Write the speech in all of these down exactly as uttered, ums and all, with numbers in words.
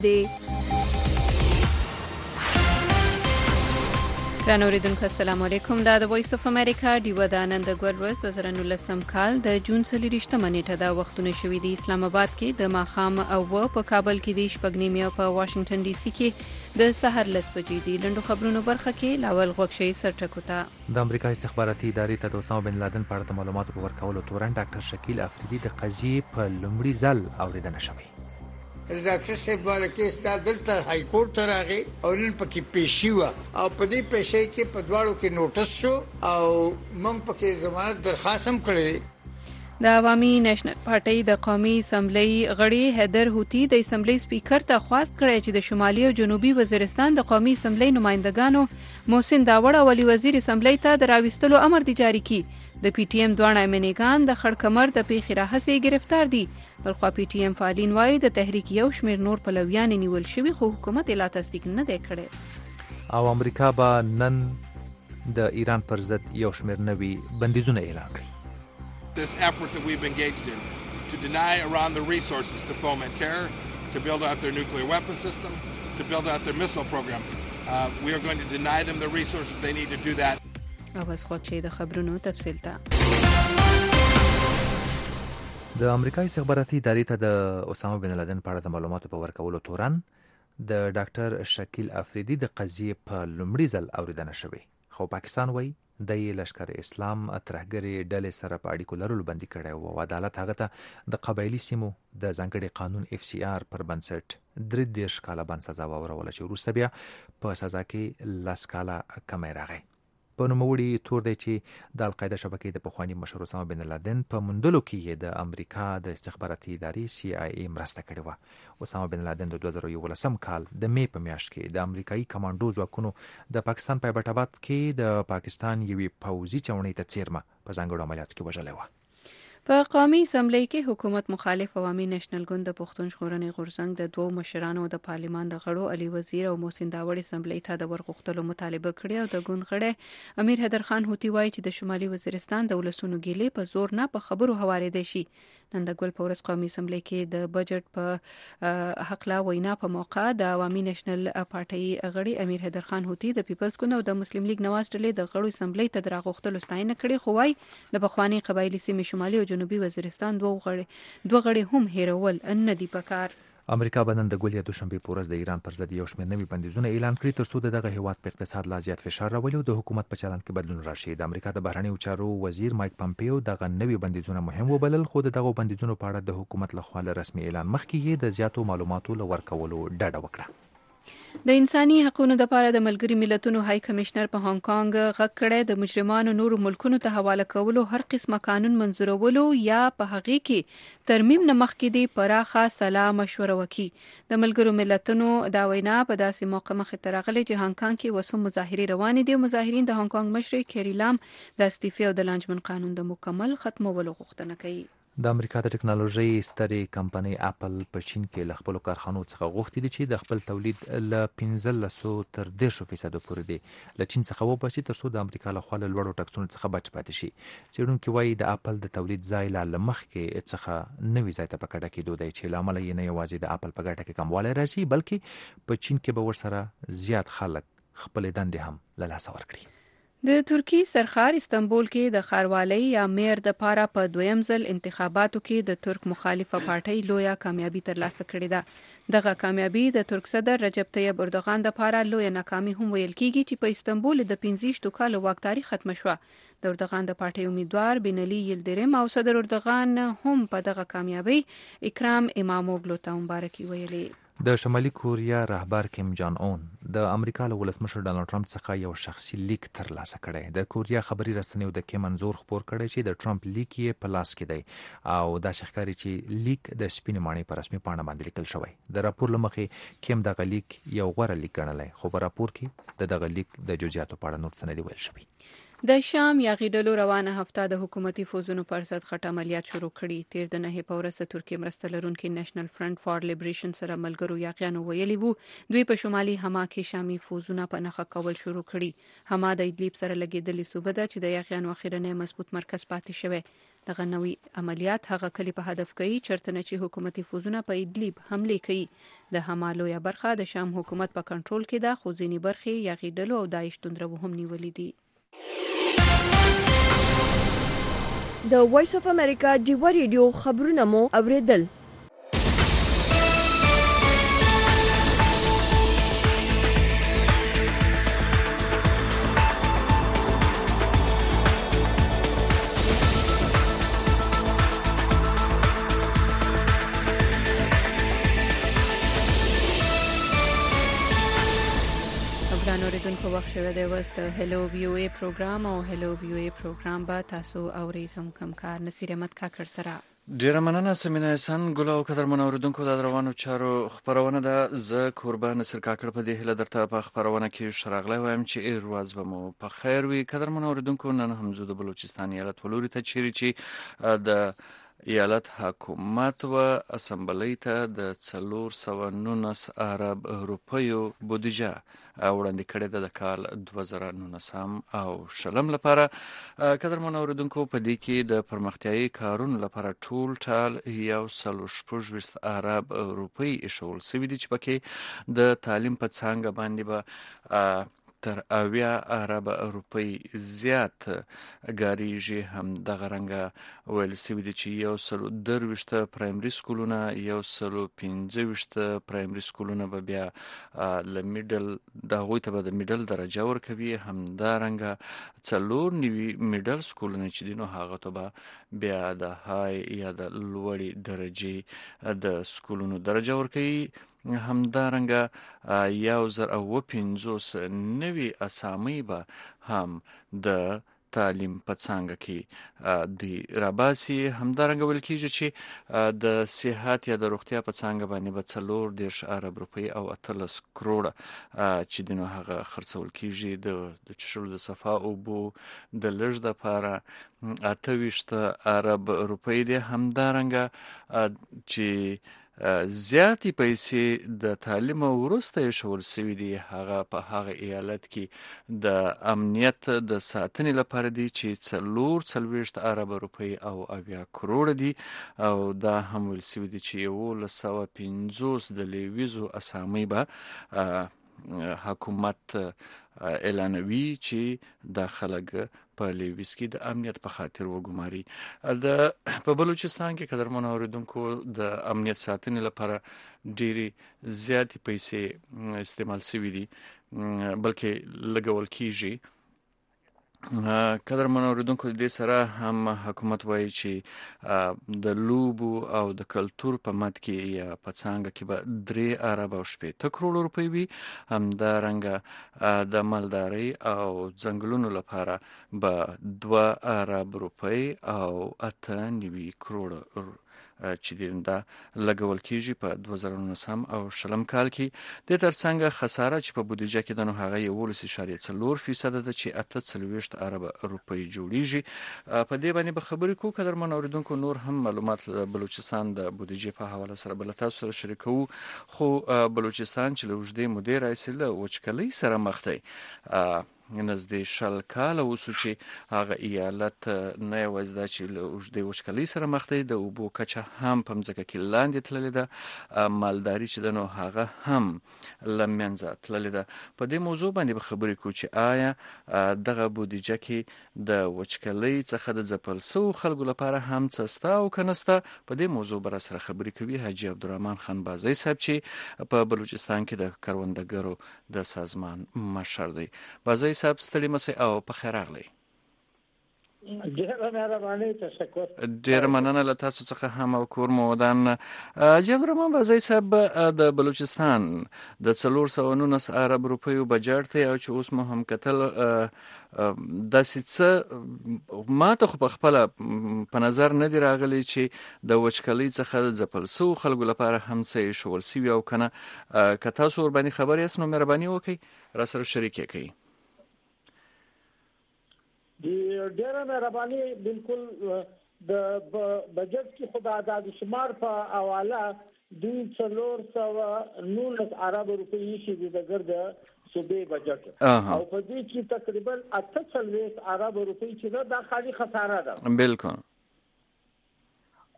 دی ګران اوریدونکو السلام علیکم. دا د وایس اف امریکا ډیو د نن د ګور ورځ دوه زره نولسم کال د جون څلورویشتمه نیټه دا وختونه شوې دي. اسلام آباد کې د ماښام او په کابل کې د شپږ نیمې او په واشنگټن ډي سي کې د سحر لس بجې دي. لنډو خبرونو برخه کې لاول غوښشي سرټکو ته د امریکا استخباراتي ادارې ته د اسامه بن لادن په اړه معلوماتو په ورکولو تورن ډاکټر شکیل افریدي د قضیې په لومړي ځل اوریدنه شوې. ډاکټر صاحب ورکه ستاسو دلته های کورټ ته راغی او نن پکې پیشي و او په دې پیشي کې په دواړو کې نوټس شو او موږ پکې ضمانت درخواست هم کړې. د عوامي نېشنل پارټۍ د قومي اسمبلی غړي حیدر هوتی د اسمبلی سپیکر ته خواست کړی چې د شمالي او جنوبي وزیرستان د قومي اسمبلی نمائندګانو محسن داوړ او ولي وزیر اسمبلی ته د راوستلو امر دی جاری کړي. د پی ټی ایم دوانه امنیګان د خړ کمر د پیښې راهسي گرفتار دي. بلخوا پی ټی ایم فعالین وایي د تحریک یو شمیر نور پلویان نیول شوي خو حکومت لا تصدیق نه دی کړی. او امریکا به نن د ایران پر ضد یو شمیر نوي بندیزونه اعلان کړي. This effort that we've engaged in to deny Iran the resources to foment terror, to build out their nuclear weapon system, to build out their missile program. Uh, we are going to deny them the resources they need to do that. او بس خوښي د خبرونو تفصیل ته. د امریکا استخباراتي ادارې ته د اسامه بن لادن په اړه د معلوماتو په ورکولو تورن د ډاکټر شکیل افریدي د قضیې په لومړي ځل اوریدنه شوې. خو پاکستان وایي د لشکر اسلام ترهګرې ډلې سره په اړیکو لرلو بندي کړی او عدالت هغه ته د قبایلي سیمو د ځانګړي قانون اف سی آر پر بنسټ درې دېرش کاله بند سزا واوروله چې وروسته بیا په سزا کې لس کاله کمی راغی. په نوموړي تور دی چې د القاعده شبکې د پخواني مشر اسامه بن لادن په موندلو کې د امریکا د استخباراتي ادارې سی آی ای مرسته کړې وه. اسامه بن لادن د دوه زره یولسم کال د می په میاشت کې د امریکایي کمانډو ځواکونو د پاکستان په ایبټ آباد کې د پاکستان یوې پوځي چوڼۍ ته څیرمه په ځانګړو عملیاتو کې وژلې وه. په قومي اسمبلی کې حکومت مخالف عوامي نېشنل ګوند د پښتون ژغورنې غورځنګ د دوو مشرانو د پارلیمان د غړو علي وزیر او محسن داوړ اسمبلی ته د ورغښتلو مطالبه کړې او د ګوند غړی امیر حیدر خان هوتی وایي چې د شمالي وزیرستان د ولسونو ګیلې په زور نه په خبرو هوارېدای شي. نن د ګل په ورځ قومي اسمبلی کې د بجټ په حقله وینا په موقع د عوامي نېشنل پارټۍ غړي امیر حیدر خان هوتی د پیپلز ګوند او د مسلم لیگ نواز ډلې د غړو اسمبلی ته د راغښتلو ستاینه کړې خو وايي د پخوانی قبایلی سیمې شمالي او جنوبي وزیرستان دوه غړي دوه غړي هم هیرول نه دي پکار. امریکا به نن د ګول یا دوشنبه په ورځ د ایران پر ضد یو شمېر نوي بندیزونه اعلان کړي ترڅو دغه هیواد په اقتصاد لا زیات فشار راولي او د حکومت په چلند کې بدلون راشي. د امریکا د بهرنیو چارو وزیر مایک پامپیو دغه نوي بندیزونه مهم وبلل خو دغه بندیزونو په اړه د حکومت لخوا له رسمي اعلان مخکې یې د زیاتو معلوماتو لور کولو ډاډه وکړه. د انساني حقوقو لپاره د ملګری ملتونو های کمشنر په هانګ کانګ غږ کړی د مجرمانو نورو ملکونو ته حواله کولو هر قسمه قانون منظورولو یا په هغې کې ترمیم نه مخکې دی پراخه سلا مشوره وکړي. د ملګرو ملتونو دا وینا په داسې موقع مخې ته راغلی چې هانګ کانګ کې وسو مظاهرې روانې دي. مظاهرین د هانګ کانګ مشر کیری لام د استعفا او د لانجمن قانون د مکمل ختمولو غوښتنه کوي. د امریکا د ټکنالوژي سترې کمپنۍ اپل په چین کې له خپلو کارخانو څخه غوښتي دي چې د خپل تولید له پنځلسو تر دېرشو فیصدو پورې دی له چین څخه وباسي ترڅو د امریکا له خوا له لوړو ټکسونو څخه بچ پاتې شي. څېړونکي وایي د اپل د تولید ځای لا له مخکې څخه نوي ځای ته په کډه کېدو دی چې له امله یې نه یوازې د اپل په ګټه کې کموالی راځي بلکې په چین کې به ورسره زیات خلک خپلې دندې هم له لاسه ورکړي. د ترکی سرخار استنبول کې د ښاروالۍ یا میر د پاره په پا دویم ځل انتخاباتو کې د ترک مخالفه پارټۍ لویه کامیابی ترلاسه کړې ده. دغه کامیابی د ترک صدر رجب طیب اردوغان د پاره لویه ناکامي هم ویل کیږي چې په استنبول د پنځه کالو واکداري ختم شوه. د اردوغان د پارټۍ امیدوار بنلی یلدرم او صدر اردوغان هم په دغه کامیابی اکرام اماموګلو ته مبارکي ویلې. د شمالي کوریا رهبر کیم جان اون د امریکا له ولسمشر ډانلډ ټرمپ څخه یو شخصي لیک ترلاسه کړی. د کوریا خبري رسنیو د کیم منظور خبر کړی چې د ټرمپ لیک یې په لاس کې دی او دا ښکاري چې لیک د سپینې ماڼۍ په رسمي پاڼه باندې لیکل شوی. د راپور لمخې کیم دغه لیک یو غوره لیک ګڼلی خو په راپور کې د دغه لیک د جزئیاتو په اړه نور څه نه دي ویل شوي. د شام یاغي ډلو روانه هفته د حکومتي فوزونو پر ضد غټ عملیات شروع کړي. تیر د نهې په ورځ د ترکیې مرسته لرونکي نېشنل فرنٹ فار لیبریشن سره ملګرو یاغیانو ویلي وو دوی په شمالي حما کې شامي فوزونه په نښه کول شروع کړي. حما د ادلیب سره لګېدلې صوبه ده چې د یاغیانو اخیرنی مضبوط مرکز پاتې شوی. دغه نوي عملیات هغه کلی په هدف کوي چرته نه چې حکومتي فوزونه په ادلیب حمله کوي. د حمالو یا برخه د شام حکومت په کنټرول کې ده، خو ځینې برخې یاغي ډلو او داعش توندرو هم نیولې دي. د وایس اف امریکا ډیوا ریډیو خبرونه مو اوریدل. اوریدونکو وخت شوه د وست هلو وی او ای پروګرام او هلو وی او ای پروګرام به تاسو اورئ زم کم کار نصیر احمد کاکړ سره. ډیره مننه سمینه احسان ګل او قدرمن اوریدونکو د روانو چارو خبرونه ده. زه قربان نصیر کاکړ په دې هله درته په خبرونه کې شراغله وایم چې ایرواز به مو په خیر وي. قدرمن اوریدونکو نن هم زه د بلوچستان ایالت ولوري ته چیرې چې د ایالت حکومت و اسمبلی ته د څلور سوه نولس ارب روپیو بودیجه وړاندې کړې ده د کال دوه زره نولسم او شلم لپاره. قدرمن اوریدونکو په دې کې د پرمختیایي کارونو لپاره ټول ټال یو سل شپږ ویشت ارب روپۍ ایښول سوي دي چې پکې د تعلیم په څانګه باندې به تر اویا ارب روپۍ زیات ګاریږي. هم دغه رنګه ویل سوي دي چې یو سل درویشت پرایمري سکولونه یو سل پنځه ویشت پرایمري سکولونه به بیا له میډل د هغوی ته به د میډل درجه ورکوي. هم دا رنګه څلور نوي میډل سکولونه چې دي نو هغه ته به بیا د های یا د لوړې درجې د سکولونو درجه ورکوي. همدارنګه یو زر او پنځوس نوي اسامي به هم د تعلیم په څانګه کې د راباسي. همدارنګه ویل کېږي چې د صحت یا د روغتیا په څانګه باندې به څلور دېرش ارب روپۍ او اتلس کروړه چې د نو هغه خرڅول کېږي. د چښلو د صفا اوبو د لږ دپاره اته ویشت ارب روپۍ دي. همدارنګه چې زیاتې پیسې د تعلیم وروسته ایښول سوي دي هغه په هغه ایالت کې د امنیت د ساتنې لپاره دي چې څلور څلوېښت ارب روپۍ او اویا کروړه دي. او دا هم ویل سوي دي چې یولس سوه پنځوس د لیویزو اسامۍ به حکومت اعلانوي چې دا خلک په لیویز کې د امنیت په خاطر وګماري. د په بلوچستان کې قدرمن اوریدونکو د امنیت ساتنې لپاره ډېرې زیاتې پیسې استعمال سوي دي بلکې لګول کېږي. قدرمن اوریدونکو د دې سره هم حکومت وایي چې د لوبو او د کلتور په مد کې یا په څانګه کې به درې ارب او شپېته کروړه روپۍ وي. همدارنګه د مالدارۍ او ځنګلونو لپاره به دوه ارب روپۍ او اته نوي کروړه چې دا لګول کېږي په دوه زره نولسم او شلم کال کې. د ترڅنګ خساره چې په بودیجه کې د نو هغه یولس اعشاریه څلور فیصد ده چې اته څلوېښت ارب روپۍ جوړیږي. په دې باندې به خبرې کوو. قدرمن اوریدونکو نور هم معلومات د بلوچستان د بودیجې په حواله سره بل تاسو سره شریکوو. خو بلوچستان چې له اوږدې مودې راهیسې له وچکالۍ سره مخ دی. نږدې شل کاله وسو چې هغه ایالت نه یوازې دا چې له اوږدې وچکالۍ سره مخ دی، د اوبو کچه هم په مځکه کې لاندې تللې ده، مالداري چې ده نو هغه هم له منځه تللې ده. په دې موضوع باندې به خبرې کوو چې آیا دغه بودیجه کې د وچکالۍ څخه د ځپل سوو خلکو لپاره هم څه سته او که نه سته. په دې موضوع به را سره خبرې کوي حاجي عبدالرحمن خان بازی صاحب چې په بلوچستان کې د کروندګرو د سازمان مشر دی. بازی صاحب ستړي مسئ او په خیر راغلی. ډیره مهرباني، تشکر. ډیره مننه له تاسو څخه هم او کور مو ودان. حاجي عبدالرحمن بازی صاحب د بلوچستان د څلور سوه نولس ارب روپیو بجټ دی او چې اوس مو هم کتل داسې څه ما ته خو په خپله په نظر نه دی راغلی چې د وچکالۍ څخه د ځپل سوو خلکو لپاره هم څه ایښول سوي او که نه. که تاسو ورباندې خبر یاست نو مهرباني وکړئ را سره شریک یې کړئ. ډیره مهرباني. بالکل د بجټ کې خو د اعداد شمار په حواله دوی څلور سوه نولس ارب روپۍ شي د ګرده صوبې بجټ او په دې کې تقریبا اته څلوېښت ارب روپۍ چې ده دا خالي خساره ده. بالکل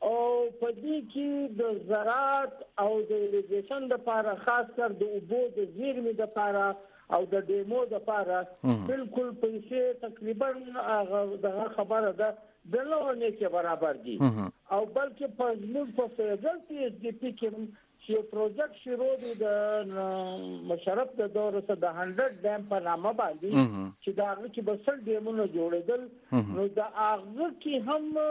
او په دې کې د زراعت او د ایریګیشن لپاره خاص کر د اوبو د زیرمې لپاره او د ډیمو لپاره بالکل پیسې تقریبا دغه خبره ده د لونه کې برابر دي او بلکې په موږ په فدرال کې اس ډي پی کې چې پروژیکټ شروع دی د مشرف د دوره څخه د هندرد ډیم په نامه باندې چې دا چې بسل ډیمونه جوړېدل نو دا هغه کې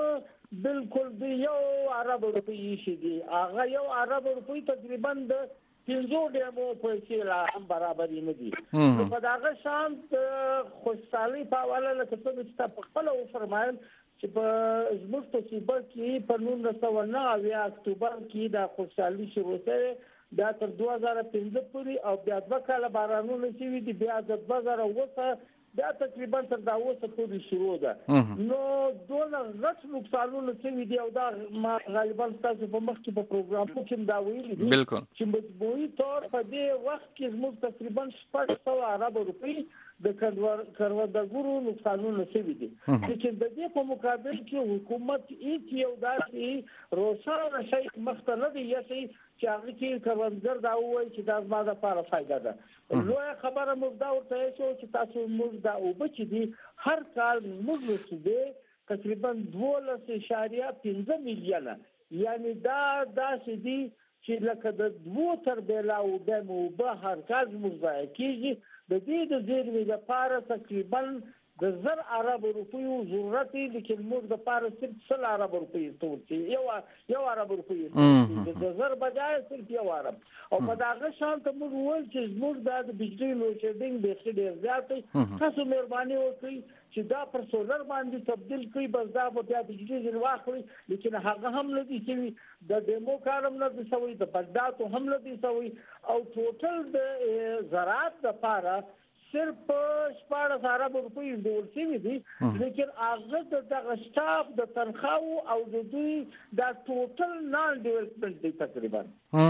هم بالکل د یو عرب روپی شي دي هغه یو عرب روپی تقریبا د پنځو ډیمو په څیر هم برابر نه دي نو په داغه شانت خوشحالي په حواله لکه څه چې په خپل او فرمایل چې په زموږ په صوبه کې په نولس سوه نهه اویا اکتوبر کې د خوشحالي شروع شوه دا تر دوه زره پنځه پورې او بیا دوه کاله بارانونه شوي دي بیا د دوه زره اووه دا تقریبا تر دا اوسه پورې شروع ده نو دونه غټ نقصانونه شوي دي او دا ما غالبا تاسو په مخ کې په پروګرام کې دا ویلي دي چې مجموعي طور په دې وخت کې زموږ تقریبا شپږ سوه ارب روپۍ د کروندګرو نقصانونه شوي دي چې د دې په مقابل کې حکومت هیڅ یو داسې روښانه شی مخته نه دی یسي چې هغه کې کروندګر دا وایي چې دا زما لپاره فایده ده لویه خبره موږ دا ورته شو چې تاسو موږ دا اوبه چې دي هر کال موږ رسېدي تقریبا دولس اعشاریه پنځه میلیونه یعنی دا داسې دي چې لکه د دوه تر بیلا اوبه اوبه هر کال موږ ضایع کېږي د دې د زیرمې لپاره تقریبا د زر عرب روپیو ضرورت دی لیکن موږ د لپاره صرف سل عرب روپیو ستورتي یو یو عرب روپیو د زر بجای صرف یو عرب او په داغه شان ته موږ وایو چې موږ د بجلی لوډشیډینګ د څه ډیر زیات دی تاسو مهرباني وکړئ چې دا پر سولر باندې تبدیل کړئ بس دا به بیا بجلی ځل واخلي لیکن هغه هم نه دي چې د ډیمو کارم نه دي سوي د بغداد هم نه دي سوي او ټوټل د زراعت لپاره صرف شپږ ارب روپۍ ډول شوي دي لیکن هغه د دغه سټاف د تنخواو او د دوی د ټوټل نان ډیولپمنٹ دی تقریبا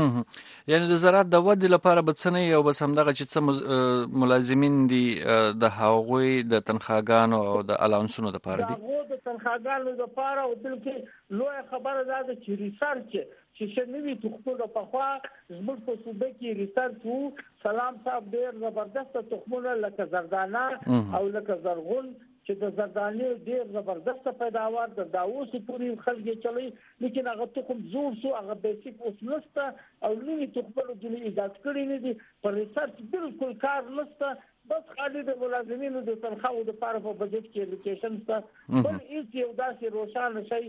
یعنی د زراعت د ودې لپاره به څه نه یو بس همدغه چې څه ملازمین دي د هغوی د تنخواګانو او د الاونسونو لپاره دي هغه د تنخواګانو لپاره او بلکې لویه خبره ده چې ریسرچ چې شنوي تخمونه په خوا زموږ په صوبه کې ریسرچ وو سلام صاحب ډېر زبردست تخمونه لکه زردانه او لکه زرغون چې د زردانې ډېر زبردست پیداوار د داوود پورې خلک چلی لیکن هغه تخم زور شو هغه بیسیک اوس نشته او نوي تخمونه د ایجاد کړی نه دي پر ریسرچ بالکل کار نشته بس خالي د ملازمینو د تنخواو د لپاره په بجټ کې الیکیشن ته بل هیڅ یو داسې روښانه شی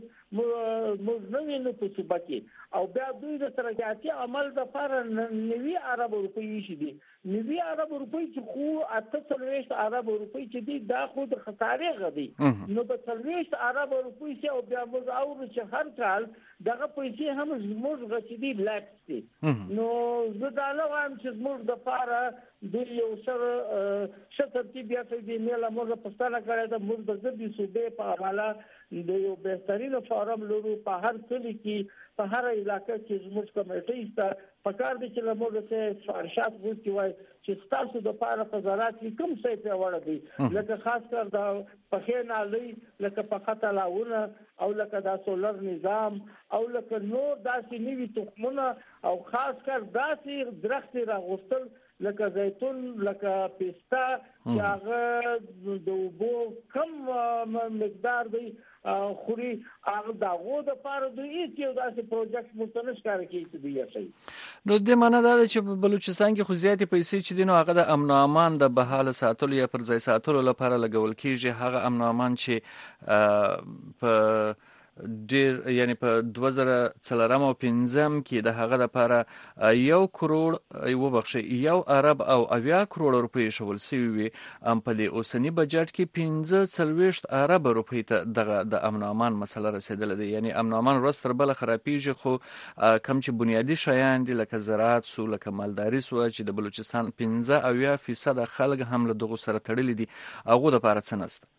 موږ نه وینو په صوبه کې او بیا دوی د ترقیاتي عمل د لپاره نوي عرب روپۍ شي دي نوي عرب روپۍ چې خو اته څلوېښت عرب روپۍ چې دي دا خو د خسارې غدي نو په څلوېښت عرب روپۍ چې او بیا موږ اورو چې هر کال دغه پیسې هم زموږ غچدي لاکس دي نو زه دا نه وایم چې زموږ د لپاره د یو سره څه ترتیب یا څه دی نه لمر په ستانه کړی دا موږ د دې صوبې په حواله د یو بهترینه فارم لرو په هر کلی کې په هر علاقې کې زموږ کمیټې سره په کار دي چې لمر څه فارشات وځي وای چې تاسو د لپاره په زراعت کې کوم څه په وړه دي لکه خاص کر د پخې نالۍ لکه په خطا لاونه او لکه د سولر نظام او لکه نور داسې نوي تخمونه او خاص کر داسې درخت راغوستل لکه زیتون لکه پیستا چې هغه د اوبو کم مقدار دی خوري هغه دغه د لپاره د هیڅ یو داسې پروژیکټ متنش کار کوي چې دی شي نو د معنا دا چې په بلوچستان کې خو زیاتې پیسې چې دي نو هغه د امن او امان د بحاله ساتلو یا پر ځای ساتلو لپاره لګول کیږي هغه امن او امان چې په ډیر یعنی په دوه زره څلورم او پنځم کې د هغه لپاره یو کروڑ یو بخښي یو ارب او اویا کروڑ روپۍ شول سوي وي ام په دې اوسنی بجټ کې پنځه څلوېښت ارب روپۍ ته دغه د امن امان مسله رسیدلې ده یعنی امن امان ورځ تر بل خرابېږي خو کم چې بنیادی شیان دي لکه زراعت سو لکه مالداري سو چې د بلوچستان پنځه اویا فیصد خلک هم له دغه سره تړلي دي هغه د لپاره څه نشته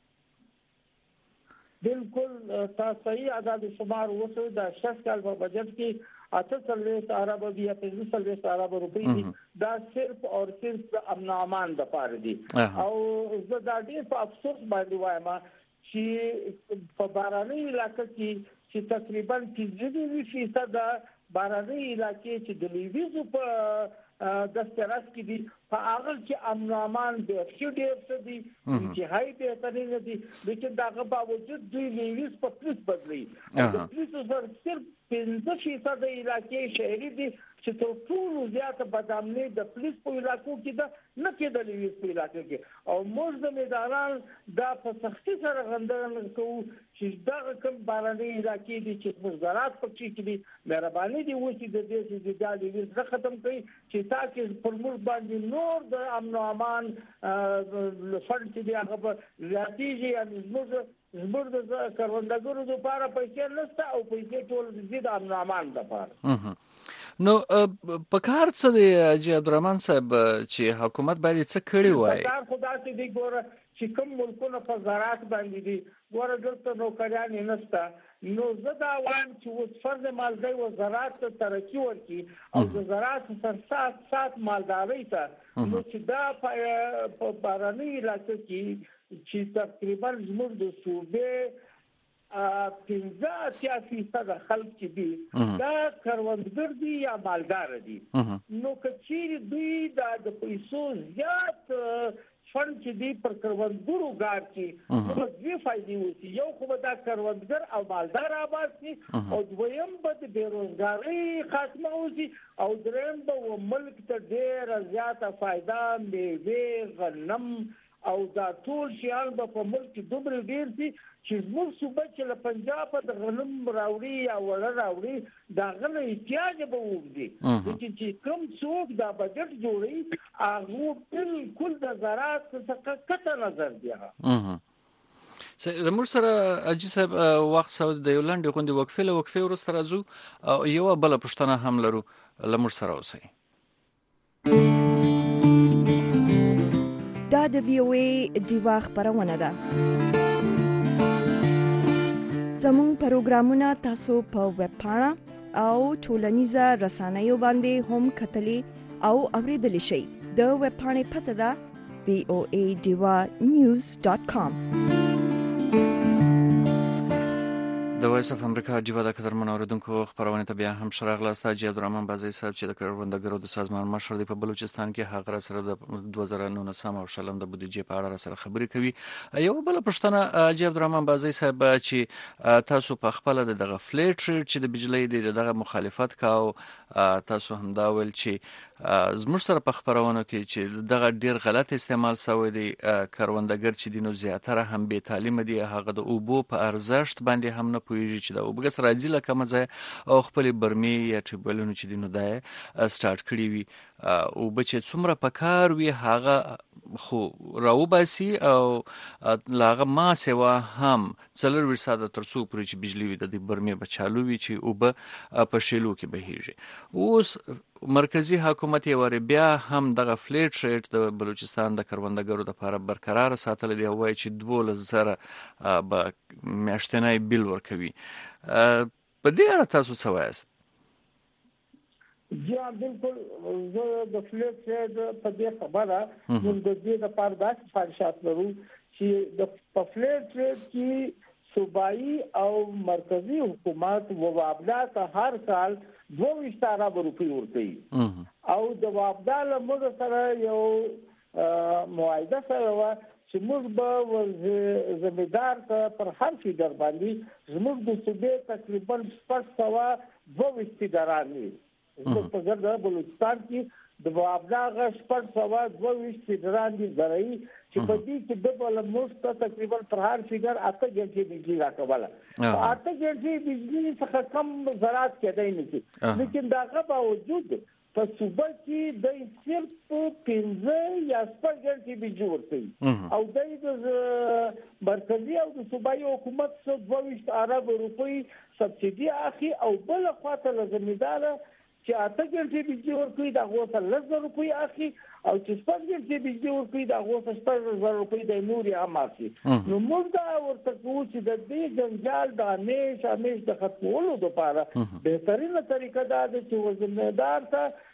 بالکل تاسو صحیح عدد شمار وسو د شخص کال په بجټ کې اته څلوېښت ارب یا پنځه څلوېښت ارب روپۍ دا صرف او صرف د امن امان د پاره دي او زه دا ډېر په افسوس باندې وایم چې په باراني علاقې کې چې تقریبا پنځه فیصد باراني علاقې چې د لیویزو په دسترس کې دي په هغه کې امن او امان د ډېر څه دي چې هاي به ترې دي لیکن داغه باوجود دوی لیویز په پولیس بدلی د پولیس سره صرف پنځه فیصد علاقې شهري دي چې تر ټولو زیاته بدامني د پولیس په علاقو کې ده نه کې د لیویز په علاقو کې او موږ د میدانان دا په سختي سره غندنه کوو چې دا کوم باراني علاقې دي چې مزارات پکې کې دي مهرباني دي وسی د دې چې د لیویز ختم کړي چې تاکي پر موږ باندې نور د امن او امان فند چې دی هغه زیاتېږي ان موږ زموږ د کروندګرو لپاره پیسې نشته او پیسې ټول د امن او امان لپاره. نو په کار څه دی چې عبدالرحمن صاحب چې حکومت باید څه کړی وای؟ کار خدا ته دی ګوره چې کوم ملکونه په زراعت باندې دي ګوره دلته نوکریان نشته نو زه دا وایم چې اوس فرض مالداري او زراعت ته ترقي ورکړي او د زراعت سره سات سات مالداري ته نو چې دا په باراني علاقو کې چې تقریبا زموږ د صوبې پنځه اتیا فیصد خلک چې دي دا کروندګر دي یا مالدار دي نو که چیرې دوی د پیسو زیات فند چې دی پر کروندګرو ګار کې نو دوی فائدې وسی یو خو دا کروندګر او مالدار آباد شي او دویم به د بیروزګاری خاتمه وسی او دریم به ملک ته ډېر زیاته فائدہ میوه غنم او دا ټول شیان به په ملک دومره ډیر دي چې موږ صوبه چې له پنجاب د غنم راوړي یا وړه راوړي دا غنه احتیاج به وګړي چې کوم څوک دا بجټ جوړي هغه بالکل د زراعت څخه قطع نظر دی. زموږ سره اجي صاحب وخت سود د یولند غونډې وقفه له وقفه ورسته راځو او یو بل پښتنه هم لرو لمر سره اوسئ. دا د وی او ای دیوا خبرونه ده. زموږ پروګرامونه تاسو په ویب پاڼه او ټولنیزه رسنیو باندې هم کتلی او اوریدلی شئ. د ویب پاڼې پته ده وی او ای دیوا نیوز ډاټ کام. د وایس اف امریکا جیوا د قدر منوردونکو خبرونه ته بیا هم شراغله است چې عبدالرحمن بازي صاحب چې د کروندګرو د سازمان مشر دی په بلوچستان کې هغه سره د دوه زره نولسم او شلم د بودیجې په اړه سره خبرې کوي. یو بل پښتنه چې عبدالرحمن بازي صاحب چې تاسو په خپل دغه فلیټ چې د بجلی دغه مخالفت کاو تاسو هم دا ول چې زموږ سره په خبرونه کې چې دغه ډیر غلط استعمال شوی دی کروندګر چې دینو زیاتره هم به تعلیم دی هغه د اوبو په ارزښت باندې هم نه پوهیږي چې دا وبګس راځي لکه مزه او خپل برمي یا ټیبلونو چې دینو دای سٹارټ کړی وي او بچ څومره پکار وي هغه خو راو باسي او لاغه ما سیوا هم څلور ورساده ترڅو پرې چې بجلی وي د برمي بچالو وي چې او به په شیلو کې بهيږي. اوس مرکزی حکومت یې ور بیا هم دغه فلیټ ریټ د بلوچستان د کروندګرو لپاره برقرار ساتل دی وای چې دوه زره به میاشتنی بیل ورکوي. په دې اړه تاسو څه وایاست؟ جی بالکل زه د فلیټ ریټ په دې خبره موږ د دې لپاره داسې فارشات لرو چې د فلیټ ریټ کې صوبایي او مرکزی حکومت وابدات هر سال دوه اشاره روپی ورکوي او د وابدال موږ سره یو معاهده سره و چې موږ به زمیدار ته پر هر فیډر باندې زموږ د صوبې تقریبا شپږ سوه دوه استداران دي. زموږ په ګرده بلوچستان کې د وابداغه شپږ سوه دوه استداران دي زرعي چې په دې کې د بل موږ تقریبا پر هر فیډر اته غنټې بجلی راکوله. اته غنټې بجلی څخه کم زراعت کېدای نه شي لیکن داغه باوجود په صوبه کې د صرف پنځه یا شپږ غنټې بجلی ورکوي او د مرکزی او د صوبایي حکومت څخه دوه ارب روپۍ سبسیډي اخی او بل خواته لزمیداره چې اته غنټې بجلی ورکوي دا غوښه لس زره روپۍ اخی او چې شپږ غنټې بجلی ورکوي دا غوښه شپږ زره روپۍ د نوري هم اخی. نو موږ دا ورته کوو چې د دې جنجال د همیش همیش د ختمولو لپاره بهترینه طریقه دا ده چې وزیردار ته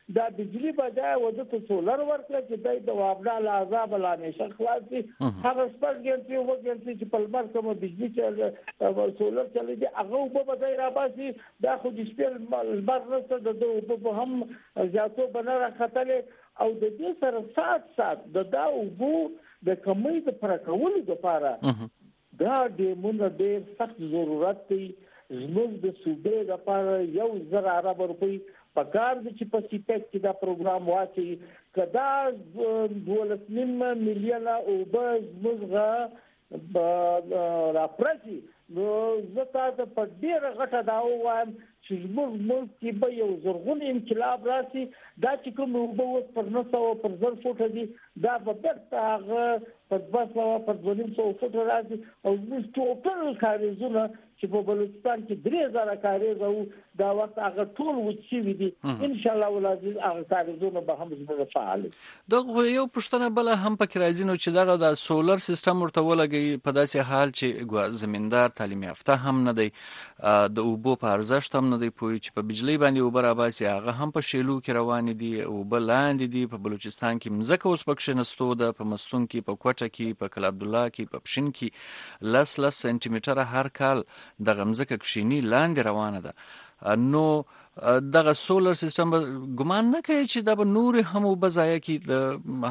دا بجلی بجای وده ته سولر ورکړه چې دای د وابنا لازم لا نشه خلاص دي هغه سپږ ګنټي و ګنټي چې په لمر کوم بجلی چې سولر چلی دي هغه په بځای را باسي دا خو د سپل لمر نشته د په هم ځاتو بنره خطلې او د دې سره سات سات د دا وګو د کمی د پرکولو لپاره دا د مونږ ډېر سخت ضرورت دی زموږ د صوبې لپاره یو زر ارب روپۍ پکار دي چې په سیپک کې دا پروګرام واچي کدا دولس نیم میلیون او به زموږ راپرسي نو زه تاسو په ډېر غټه دا وایم چې زموږ ملک کې به یو زرغون انقلاب راسي دا چې کوم وبو پر نسو پر زر فوټه دي دا به بیرته هغه په دوه پر دوه نیم سو فوټه راځي او زموږ ټوټل کاریزونه چې په بلوچستان کې درې زره کاریزه وو دا وخت هغه ټول وچی دي ان شاء الله ولازم هغه کاریزونه به هم زموږ فعال دغه یو پښتنه بل هم پکې راځي نو چې دغه د سولر سیستم ورته ولګي په داسې حال چې زمیندار تعلیم یافته هم نه دی د اوبو په ارزښت هم نه دی پوي چې په بجلی باندې اوبه راباسي هغه هم په شیلو کې روان دي او بل لاندې دي په بلوچستان کې مزکه اوس پکښ نستو ده په مستون کې په کوټه کې په کلاب الله کې په پښین کې لس لس سنتي متره هر کال د غمزکه کښینی لاندې روانه ده نو دغه سولر سیستم ګمان نه کوي چې دا به نور هم وبځای کی د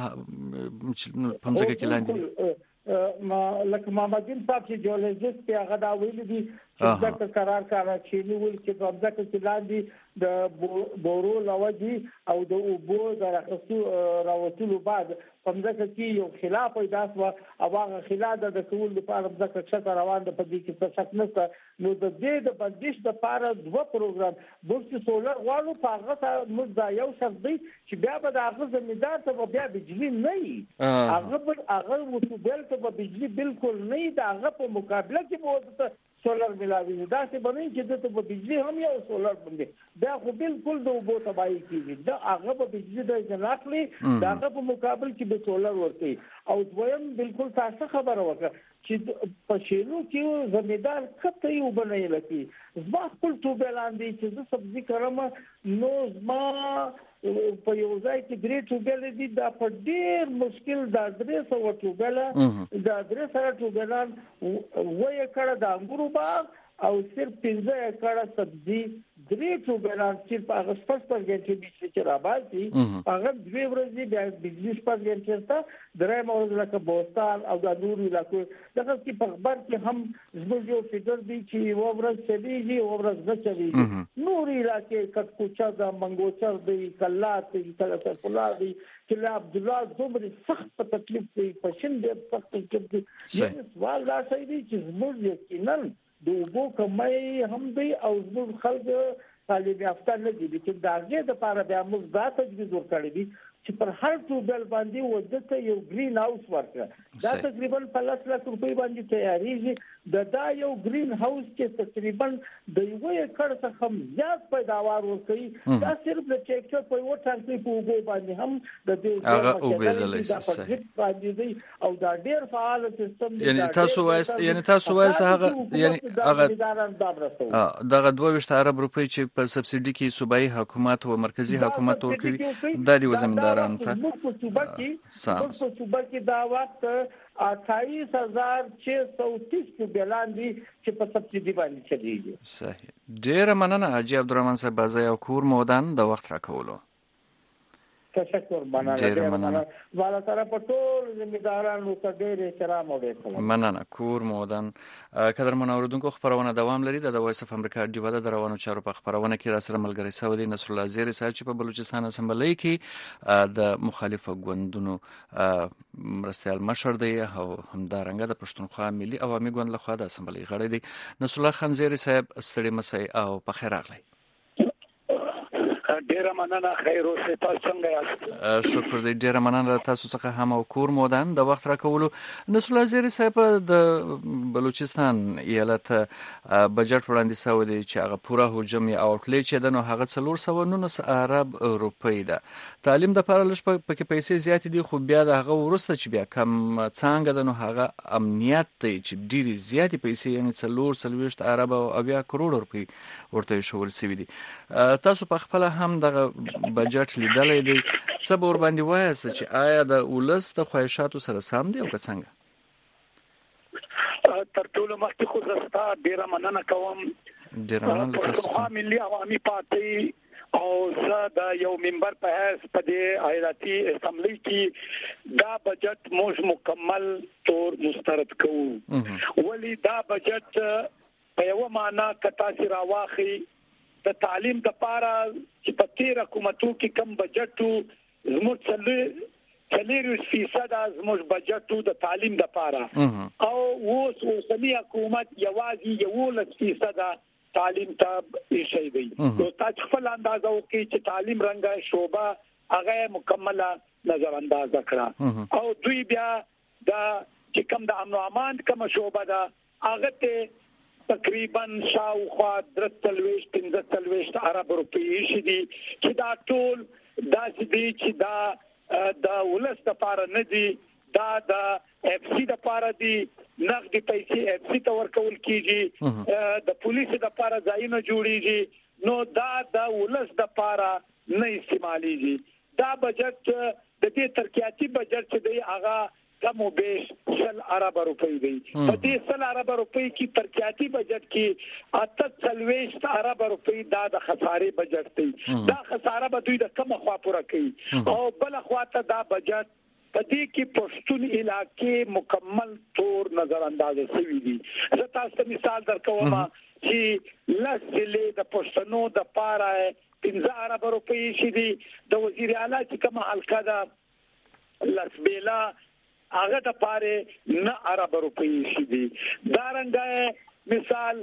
پمزکه کې لاندې ما لکه محمدین صاحب چې جیولوژیست په هغه دا ویل دي چې دا قرار کړه چې نیول چې پمزکه کې لاندې د بورو لوجي او د اوبو د راخصو راوتلو بعد پمزکه کې یو خلاف پیدا شو او هغه خلاف د کول لپاره پمزکه څخه روان د پدې کې څه شک نشته نو د دې د بندش لپاره دوه پروګرام بوکس سولر غواړو په هغه موږ دا یو شرط دی چې بیا به د هغه زمیندار ته بیا بجلی نه وي هغه به هغه متبل ته بجلی بالکل نه وي دا هغه په مقابله کې به سولر ملاوي دا څه باندې چې د په بجلی هم یو سولر باندې دا خو بالکل د وبو تباہي کیږي دا هغه په بجلی د جناخلي دا هغه په مقابل کې به سولر ورته او دویم بالکل تاسو خبره وکړه چې په شیلو کې زمیندار کته یو بنای لکی زما خپل توبلان دي چې زه سبزي کرم نو زما په یو ځای کې درې ټوبل دي دا په ډېر مشکل دا درې سو ټوبل دا درې سره ټوبلان وې کړه د انګورو باغ او صرف پنځه کړه سبزي درې ټوبلان چې هغه سپس پر ګټي چې راباسي هغه دوی ورځې د بجلی سپس ګټي ته درې مورز لکه بوستان او د نورو علاقو دغه کې په خبر کې هم زموږ یو فکر دی چې و ورځ چلیږي و ورځ نه چلیږي نورو علاقې کټکوچا د منګوچر دی کلات دی کله فلار دی چې عبد الله دومره سخت په تکلیف دی په شین ډېر سخت تکلیف دی یعنی سوال دا شي دی چې زموږ یقینا د وګو کمای هم دی او زموږ خلک تعلیم یافته نه دي چې دا غي د لپاره بیا موږ دا تجویز ورکړی دي چې پر هر ټوبل باندې ودته یو گرین هاوس ورکړه دا تقریبا په لس لک روپۍ باندې تیاریږي د دا یو گرین هاوس چې تقریبا د یو کړه څخه هم زیات پیداوار ورکړي دا صرف د چیکچر په یو ټانکي په وګو باندې هم د دې هغه وګړي صحیح باندې دی او دا ډیر فعال سیستم دی یعنی تاسو وایست یعنی تاسو وایست هغه یعنی هغه دغه دوه ویشت ارب روپۍ چې په سبسایډي کې صوبایي حکومت او مرکزی حکومت ورکوي د دې زمیندار موږ په صوبه کې موږ په صوبه کې دا وخت اٹھائیس ہزار چھ سو تیس ټوبلان دي چې په سبسایډي باندې چلیږي صحیح ډیر مننه حاجی عبدالرحمن صاحب بازار کور مودان د وخت راکولو تشکر مننه مننه والا سره په ټول زمیندارانو ته ډېر احترام او ډېر مننه کور مودان قدر منوردونکو خبرونه دوام لري د وایس اف امریکا جوړه د روانو چارو په خبرونه کې را سره ملګری سعودي نصر الله زیری صاحب چې په بلوچستان اسمبلی کې د مخالفه ګوندونو مرستيال مشر دی او همدارنګه د پښتونخوا ملي عوامي ګوند لخوا د اسمبلی غړی دی نصر الله خان زیری صاحب ستړي مسي او په خیر راغلی ډیره مننه خیر اوسه تاسو څنګه یاست شکر دې ډیره مننه تاسو څخه هم او کور مودان د وخت راکولو نصر الله زیری صاحب د بلوچستان ایالت بجټ وړاندې شوی دی چې هغه پوره حجم یا اوټلیټ چې د نو هغه څلور سوه نولس ارب روپۍ ده تعلیم د لپاره لږ پکې پیسې زیات دي خو بیا د هغه ورسته چې بیا کم څنګه د نو هغه امنیت دی چې ډیره زیاتې پیسې یعنی څلور څلوېښت ارب او بیا کروڑ روپۍ ورته شول سوي دي تاسو په خپل هم د دغه بجټ لیدلې دی څه به ور باندې وایاست چې آیا د ولس د خواهشاتو سره سم دی او که څنګه؟ تر ټولو مخکې خو زستا ډیره مننه کوم ډیره مننه تاسو خو ملي عوامي پارټي او زه د یو ممبر په حیث په دې ایالتي اسمبلی کې دا بجټ موږ مکمل طور مسترد کوو ولی دا بجټ په یو معنا کتا سي راواخي د تعلیم د پاره چې په تیر حکومتو کې کم بجټو زموږ څلور څلور فیصد از موږ بجټو د تعلیم د پاره او اوس اوسنی حکومت یوازې یو فیصد تعلیم ته شي دی نو تاسو خپل اندازه وکړئ چې تعلیم رنګه شوبه هغه مکمله نظر انداز کړه او دوی بیا د چې کوم د امن او امان کوم شوبه ده هغه ته تقریبا شاوخوا درتلويش پنځتلويش عرب روپی شي دي چې دا ټول داسې دي چې دا د ولست لپاره نه دي دا د اف سي لپاره دي نقدي پیسې اف سي ته ورکول کیږي د پولیسو لپاره ځایونه جوړیږي نو دا د ولست لپاره نه استعماليږي دا بجټ د دې ترکیاتي بجټ چې دی هغه کم او بیش سل عرب روپی دی په دې سل عرب روپی کې ترکیاتي بجټ کې اته څلويشت عرب روپی دا د خسارې بجټ دی دا خساره به دوی د کم خوا پوره کوي او بل خواته دا بجټ په دې کې پښتون علاقې مکمل طور نظر انداز شوی دي زه تاسو ته مثال درکوم چې لسلې د پښتنو د پاره پنځه عرب روپی شي دي د وزیر اعلی چې کوم حلقه ده لسبیلا هغه د پاره نه عرب روپی شي دي دا رنګه مثال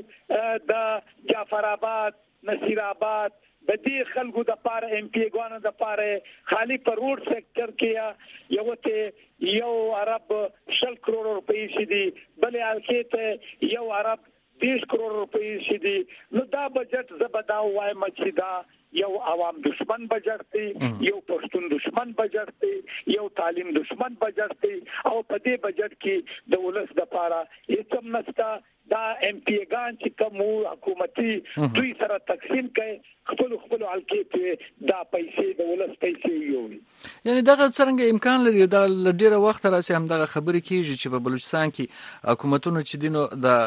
د جعفر آباد نصیر آباد د دې خلکو د پاره ایم پی ګانو د پاره خالی پر روډ سېکټر کې یو ته یو عرب شل کروڑ روپی شي دي بلې حلقې ته یو عرب بیس کروڑ روپی شي دي نو دا بجټ زبدا وای مچې دا یو عوام دشمن بجټ دی یو پښتون دشمن بجټ دی یو تعلیم دشمن بجټ دی او په دې بجټ کې د ولس د پاره هیڅ هم نشته دا ایم پی ګان چې کوم حکومتي دوی سره تقسیم کړي خپل خپل حلقې ته دا پیسې د ولس پیسې یو یعنی دغه څنګه امکان لري دا ډیره وخت راځي هم دغه خبرې کیږي چې په بلوچستان کې حکومتونو چې دینو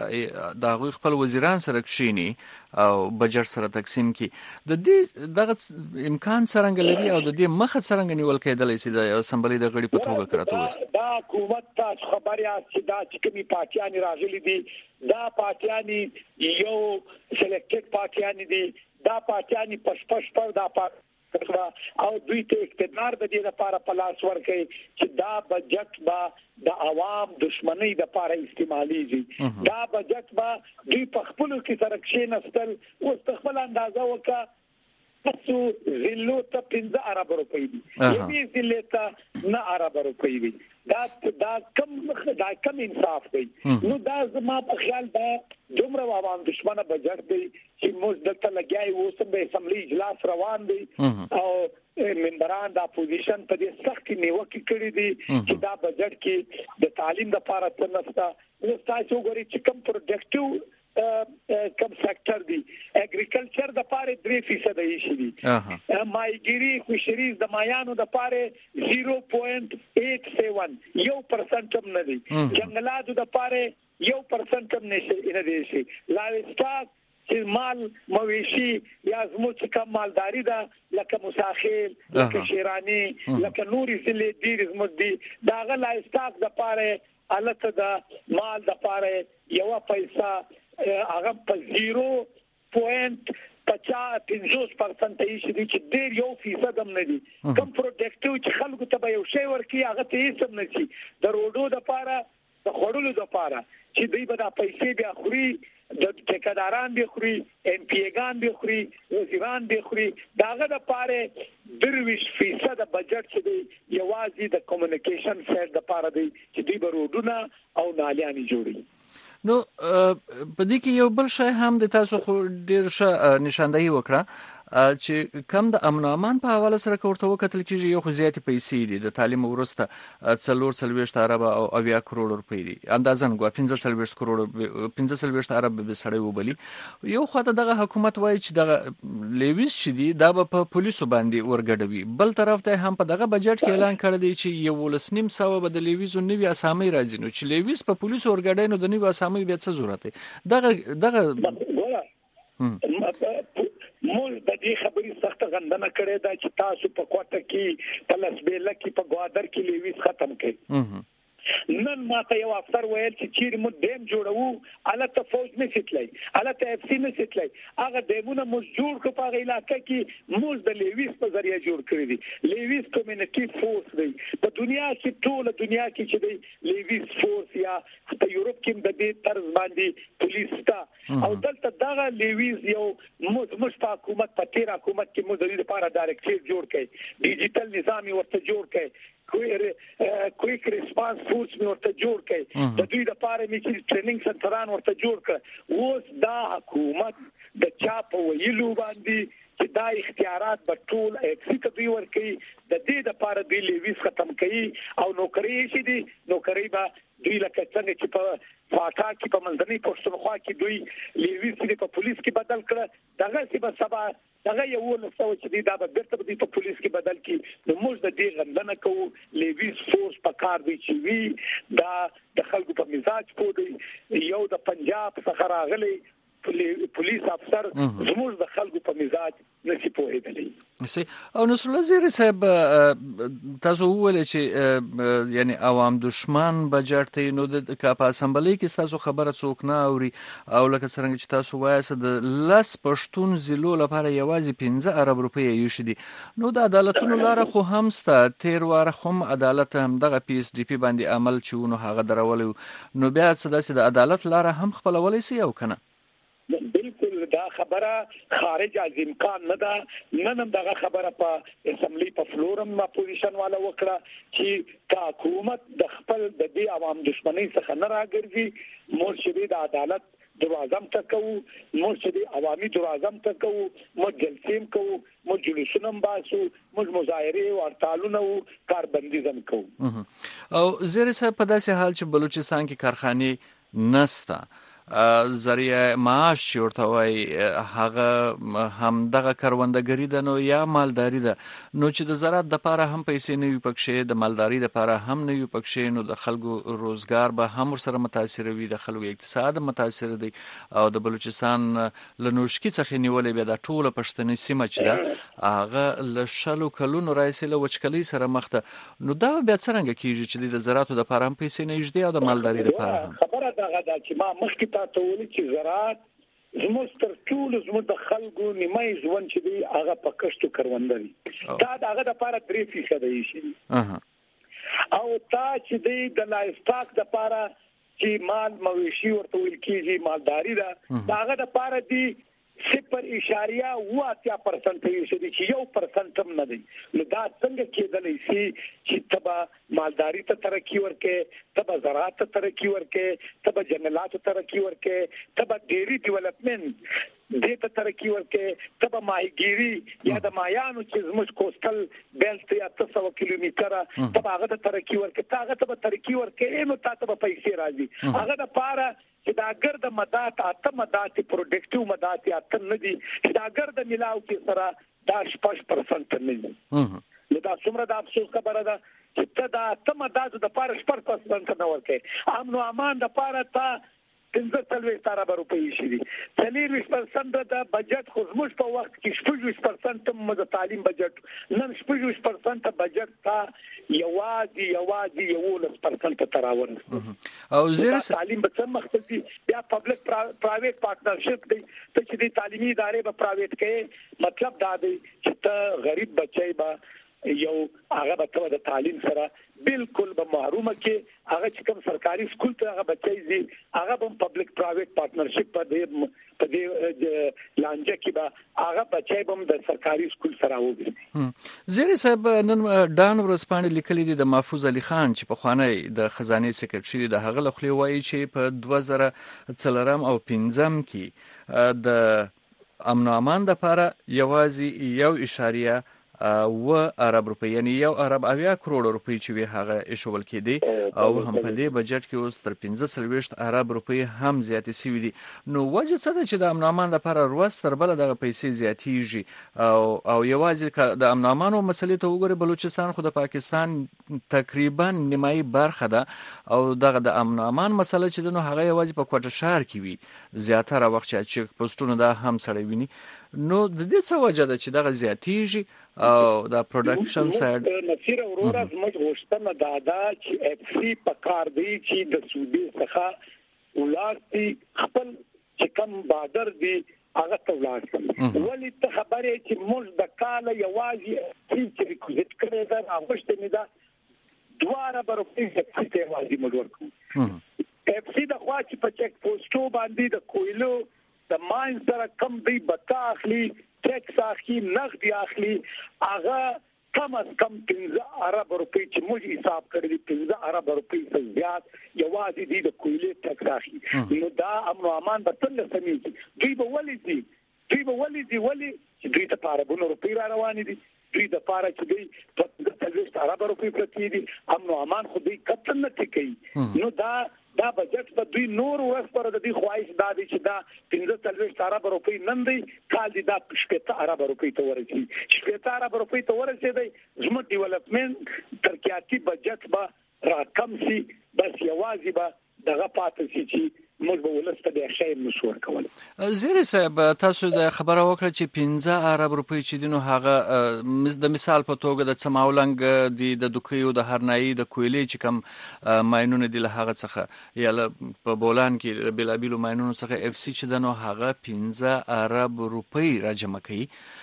د د خپل وزیران سره کښینی او بجټ سره تقسیم کی د دې دغه امکان څنګه لري او د دې مخه څنګه نیول کېدلی سي د اسمبلی د غړي په توګه کراته دا حکومت ته خبریا چې دا چې کومي پاکستاني راغلي دي دا پاکستاني یو سلیکټډ پاکستاني دي دا پاکستاني پښ پښ پر دا پاک او دوی ته اقتدار د دې لپاره پلاس ورکړي چې دا بجټ با د عوام دشمنی د لپاره استعماليږي دا بجټ با دوی په خپل کې سره کې نستل او خپل اندازه وکړه تاسو زلو ته پنځه عرب روپی دي یوه زلو ته نه عرب روپی دي دا دا کم دا کم انصاف دی نو دا زما په خیال دا دومره عوام دشمنه بجټ دی چې موږ دلته لګیای وو سم به اسمبلی اجلاس روان دی او ممبران د اپوزیشن په دې سخت نیوکه کړې دي چې دا بجټ کې د تعلیم لپاره څه نشته نو تاسو ګورئ چې کم پروډکټیو کم سېکټر دی اګریکلچر د پاره درې فیصد یې شي دي مایګری فشریز د مایانو د پاره صفر پوینټ اټ سیون یو پرسنټ هم نه دي جنگلاتو د پاره یو پرسنټ هم نشي نه دي شي لایسټاک چې مال مویشي یا زموږ کم مالداري ده لکه مساخیل لکه شیرانی لکه نوري سلې ډیر زموږ دي دا غل لایسټاک د پاره الته د مال د پاره یو پیسہ هغه په صفر پوینټ پچاس پنځوس پرسنټ یې شي چې ډیر یو فیصد هم نه دي کم پروډکټیو چې خلکو ته یو شی ورکي هغه ته هیڅ هم نه شي د روډو د پاره د خړولو د پاره چې دوی به د پیسې بیا خوري د ټیکداران به خوري ایم پی ګان به خوري وزیران به خوري داغه د پاره درویش فیصد بجټ چې دی یوازې د کمیونیکیشن سیټ د پاره دی چې دوی به روډونه او نالیانې جوړي نو په دې کې یو بل شی هم د تاسو خو ډیر ښه نشاندهي وکړه چې کم د امن او امان په حواله سره کوړته وکتل کېږي یو خو زیاتې پیسې دي د تعلیم وروسته څلور څلوېښت ارب او اویا کروڑ روپۍ دي اندازن ګوا پنځه څلوېښت کروڑ پنځه څلوېښت ارب به سړی وبلی یو خواته دغه حکومت وایي چې دغه لیویس چې دي دا به په پولیسو باندې ورګډوي بل طرف ته هم په دغه بجټ کې اعلان کړی دی چې یو لسنیم سوه به د لیویزو نوي اسامۍ راځي نو چې لیویس په پولیسو ورګډوي نو د نوي اسامۍ بیا څه ضرورت دی دغه دغه مول د دې خبرې سخت غندنه کړې ده چې تاسو په کوټه کې په لسبېله کې په ګوادر کې لیویس ختم کړي نن ما ته یو افسر ویل چې چیرې مو ډیم جوړو الته فوج نه سیتلای الته اف سی نه سیتلای هغه ډیمونه مو جوړ کړ په علاقه کې موږ د لیویس په ذریعہ جوړ کړی دي لیویس کمیونټي فورس دی په دنیا کې ټول دنیا کې چې دی لیویس فورس یا په یورپ کې د دې طرز باندې پولیس تا او دلته دغه لیویس یو موږ په حکومت په تیر حکومت کې موږ د دې لپاره ډایرکټیو جوړ کړي ډیجیټل نظام ورته جوړ کړي کویک ریسپانس فورس می ورته جوړ کړي د دوی لپاره می چې ټریننګ سنټران ورته جوړ کړي اوس دا حکومت د چا په ویلو باندې چې دا اختیارات به ټول اکسیټ دوی ورکړي د دې لپاره دوی لیویس ختم کړي او نوکری شي دي نوکری به دوی لکه څنګه چې په فاټا کې په منځنۍ پښتونخوا کې دوی لیویس په پولیس کې بدل کړ دغه سی به سبا دغه یو لسو چې دی دا به بیرته په پولیس کې بدل کړي نو موږ د دې غندنه کوو لیویس فورس په کار دی چې وی دا د خلکو په مزاج پوي یو د پنجاب څخه راغلی پولیس افسر زموږ د خلکو په مزاج نشي پوهېدلی سي او نصر الله زیری صاحب تاسو وویل چې یعنی عوام دشمن بجټ ته نو د کاپ اسمبلی کې تاسو خبره څوک نه اوري او لکه څنګه چې تاسو وایي د لاس پښتون زیلو لپاره یوازې پنځه ارب روپۍ یو شدي نو د عدالتونو لاره خو هم ست تیر واره هم عدالت هم دغه پی اس ډی پی باندې عمل چونه هغه درول نو بیا څه داسې د عدالت لاره هم خپلولای سي او کنه بالکل دا خبره خارج از امکان نه ده نن هم دغه خبره په اسمبلی په فلورم ما پوزیشن والا وکړه چې کا حکومت د خپل د دې عوام دشمنی څخه نه راګرځي مرشدي د عدالت دروازه ته کوو مرشدي عوامي دروازه ته کوو مو جلسیم کوو مو جلوسونه باسو مو مظاهره او هړتالونه او کاربندیزم کوو او زیر صاحب په داسې حال چې بلوچستان کې کارخانه نسته ذریعہ معاش ورته وای هغه هم دغه کروندګری ده نو یا مالداری ده نو چې د زراعت د لپاره هم پیسې نه وي پکښې د مالداری د لپاره هم نه وي پکښې نو د خلکو روزګار به هم سره متاثر وي د خلکو اقتصاد متاثر دی او د بلوچستان لنوشکی څخه نیولې بیا د ټوله پښتني سیمه چې ده هغه ل شلو کلونو راځي له وچکلي سره مخ ده نو دا بیا څنګه کیږي چې د زراعت د لپاره هم پیسې نه یږدي او د مالداری د لپاره هم خبره دا ده چې ما مخکې ته ولې چې زراعت زموږ تر ټولو زموږ د خلکو نیمه ژوند چې دی هغه په کښتو کروندري دا هغه د لپاره درې فیصد شي او تا چې دی د لایفستاک د لپاره چې مال مویشي ورته ویل کېږي مالداري ده هغه د لپاره دی صفر اشاریه و اتیا پرسنټ یې شي چې یو پرسنټ هم نه دی نو دا څنګه کېدلی شي چې تبا مالداري ته ترقی ورکې تبا زراعت ته ترقی ورکې تبا جنگلات ته ترقی ورکې تبا ډیری ډیولپمنٹ دې ته ترقی ورکې تبا ماهیګيري یا د مایانو چې زموږ کوستل بیلټ یا تاسو کیلومتره تبا هغه ته ترقی ورکې هغه ته ترقی ورکې نو تاسو په پیسې راځي هغه د پاره چې دا ګرد مدات اته مدات پروډکټیو مدات اته نه دي چې دا ګرد ملاو کې سره دا شپږ پرسنټ نه دي نو دا څومره د افسوس خبره ده چې ته دا اته مدات د پاره شپږ پرسنټ نه ورکې امن او امان د پاره تا پنځه څلوېښت ارب روپۍ شي دي څلوېښت پرسنټ د بجټ خو زموږ په وخت کې شپږ پرسنټ هم د تعلیم بجټ نن شپږ پرسنټ بجټ تا یوازې یوازې یوولس پرسنټ تراون او زیرا تعلیم به څنګه مختلفي بیا پبلک پرایویټ پارټنرشپ دی ته چې د تعلیمي ادارې به پرایویټ کې مطلب دا دی چې ته غریب بچي به یو هغه به د تعلیم سره بالکل به محرومه کې هغه چې کوم سرکاري سکول ته هغه بچي زی هغه به پبلک پرایویټ پارټنرشپ په دې په دې لانجه کې به هغه بچي به د سرکاري سکول سره وګوري زیری صاحب نن ډان ورسپانډ لیکلي دي د محفوظ علي خان چې په خوانی د خزانه سکرټري د هغه لخوا وایي چې په دوه زره څلورم او پنځم کې د امن او امان د لپاره یوازې یو اشاریه و ارب روپی یعنی یو ارب اویا کروڑ روپی چې وی هغه ایشول کېدی او هم په دې بجټ کې اوس تر پنځه سلويشت ارب روپی هم زیاتې سوي دي. نو وجه څه ده چې د امن امان لپاره روس تر بل دغه پیسې زیاتېږي او او یوازې د امن امان او مسلې ته وګوري بلوچستان خو د پاکستان تقریبا نیمایي برخه ده او دغه د امن امان مسله چې نو هغه یوازې په کوټه شهر کې وي زیاتره وخت چې چک پوسټونه دا هم سړی ویني. نو د دې څه وجه ده چې دغه زیاتېږي او د پروډکشن سایډ نصیر اورورا زموږ غوښتنه دا ده چې اف سی په کار دی چې د سعودي څخه ولارتي خپل چې کم بادر دی هغه ته ولارتي ولی ته خبره چې موږ د کال یوازې چې ریکوزیټ کړی دا اوښته نه ده دواره برخې چې څه وایي موږ ورکو اف سی د خوا چې په چک پوسټو باندې د کویلو د ماین سره کم دی بتا اخلي ټیکس اخلي نغدي اخلي هغه کم از کم پنځه ارب روپی چې موږ حساب کړی پنځه ارب روپی څخه زیات یوازې دی د کویلې ټیکس اخلي. نو دا امن او امان به تل سمېږي. دوی به ولې دي دوی به ولې دي ولې چې دوی ته اربونه روپی را روان دي دوی د پاره چې دوی په څلويشت ارب روپی پرتی دي امن او امان خو دوی کتل نه کوي. نو دا دا بجټ په دوی نور ورس پر د دې خواهش دا دي چې دا پنځه څلويشت ارب روپی نن دی کال دی دا شپږ ارب روپی ته ورسي شپږ ارب روپی ته ورسي دی زموږ ډیولپمنٹ ترقیاتی بجټ به راکم سي بس یوازې به دغه پاتې سي چې موږ به ولسته د شی مشور کول. زیری صاحب تاسو د خبره وکړه چې پنځه ارب روپی چې دینو هغه د مثال په توګه د څماولنګ دی د دوکیو د هرنایي د کویلې چې کم ماینونه دی له هغه څخه یا په بولان کې بلابیلو ماینونو څخه اف سی چې دنو هغه پنځه ارب روپی راجمع کوي.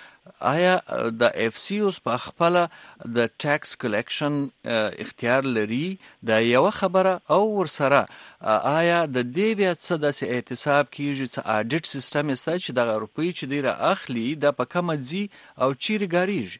آیا د اف سی اوس په خپل د ټیکس کلیکشن اختیار لري دا یو خبره او ورسره آیا د دې بیا څه د احتساب کیږي څه اډیټ سیستم است چې د روپی چې دی را اخلي د په کومه ځي او چیرې ګاریږي؟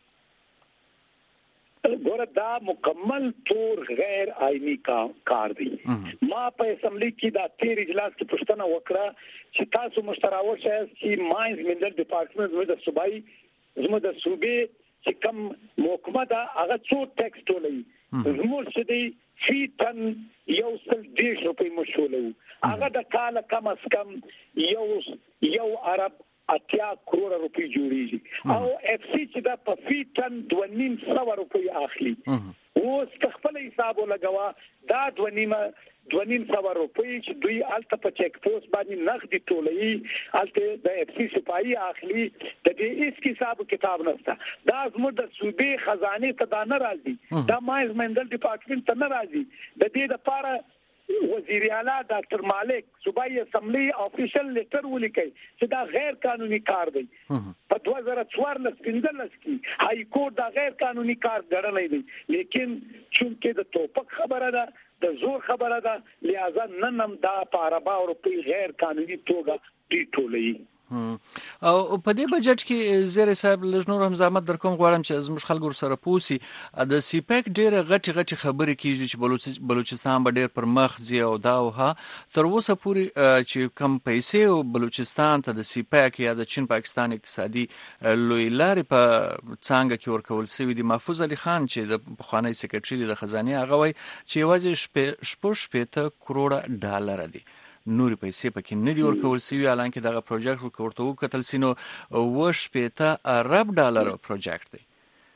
ګوره دا مکمل طور غیر آئینی کار دی. ما په اسمبلی کې دا تیر اجلاس کې پوښتنه وکړه چې تاسو مشتراوه شاید چې ماینز منرل ډپارټمنټ زموږ د صوبایي زموږ د صوبې چې کم محکمه ده هغه څو ټیکس ټولوي زموږ چې دی فی ټن یو سل دېرش روپۍ مشولو هغه د کاله کم از کم یو یو ارب اتیا کروڑ روپۍ جوړیږي او اف سی چې دا په فی ټن دوه نیم سوه روپۍ اخلي. اوس خپل حساب ولګوا دا دوه نیمه دوه نیم سوه روپۍ چې دوی الته په چک پوسټ باندې نغدي ټولوي الته د اف سی سپایي اخلي د دې هیڅ حساب کتاب نشته. دا زموږ د صوبې خزانه ته دا نه راځي دا ماینز منرل ډپارټمنټ ته نه راځي. د دې لپاره وزیر اعلی ډاکټر مالک صوبایي اسمبلی افیشل لیټر ولیکي چې دا غیر قانوني کار دی. په دوه زره څوارلس پنځلس کې هاي کورټ دا غیر قانوني کار ګڼلی دی لیکن چونکې د توپک خبره ده د زور خبره ده لہذا نن هم دا په اربا روپۍ غیر قانوني توګه دی ټولوي. او په دې بجټ کې زیر صاحب لږ نور هم زحمت در کوم غواړم چې زموږ خلکو سره پوسی د سیپک ډیره غټي غټي خبرې کیږي چې بلوچستان به ډیر پر مخ ځي او دا وها تر اوسه پورې چې کم پیسې او بلوچستان ته د سیپک یا د چین پاکستان اقتصادي لوی لارې په څنګه کې ورکول شوی دی. محفوظ علي خان چې د بخوانی سکرټری د خزانه هغه وای چې یوازې شپږ شپږ کروڑ ډالر دي نوري پیسې پکې نه دی ورکول شوی الانکه دغه پروژیکټ ورته وکتل سينو و شپږ ارب ډالر پروژیکټ دی.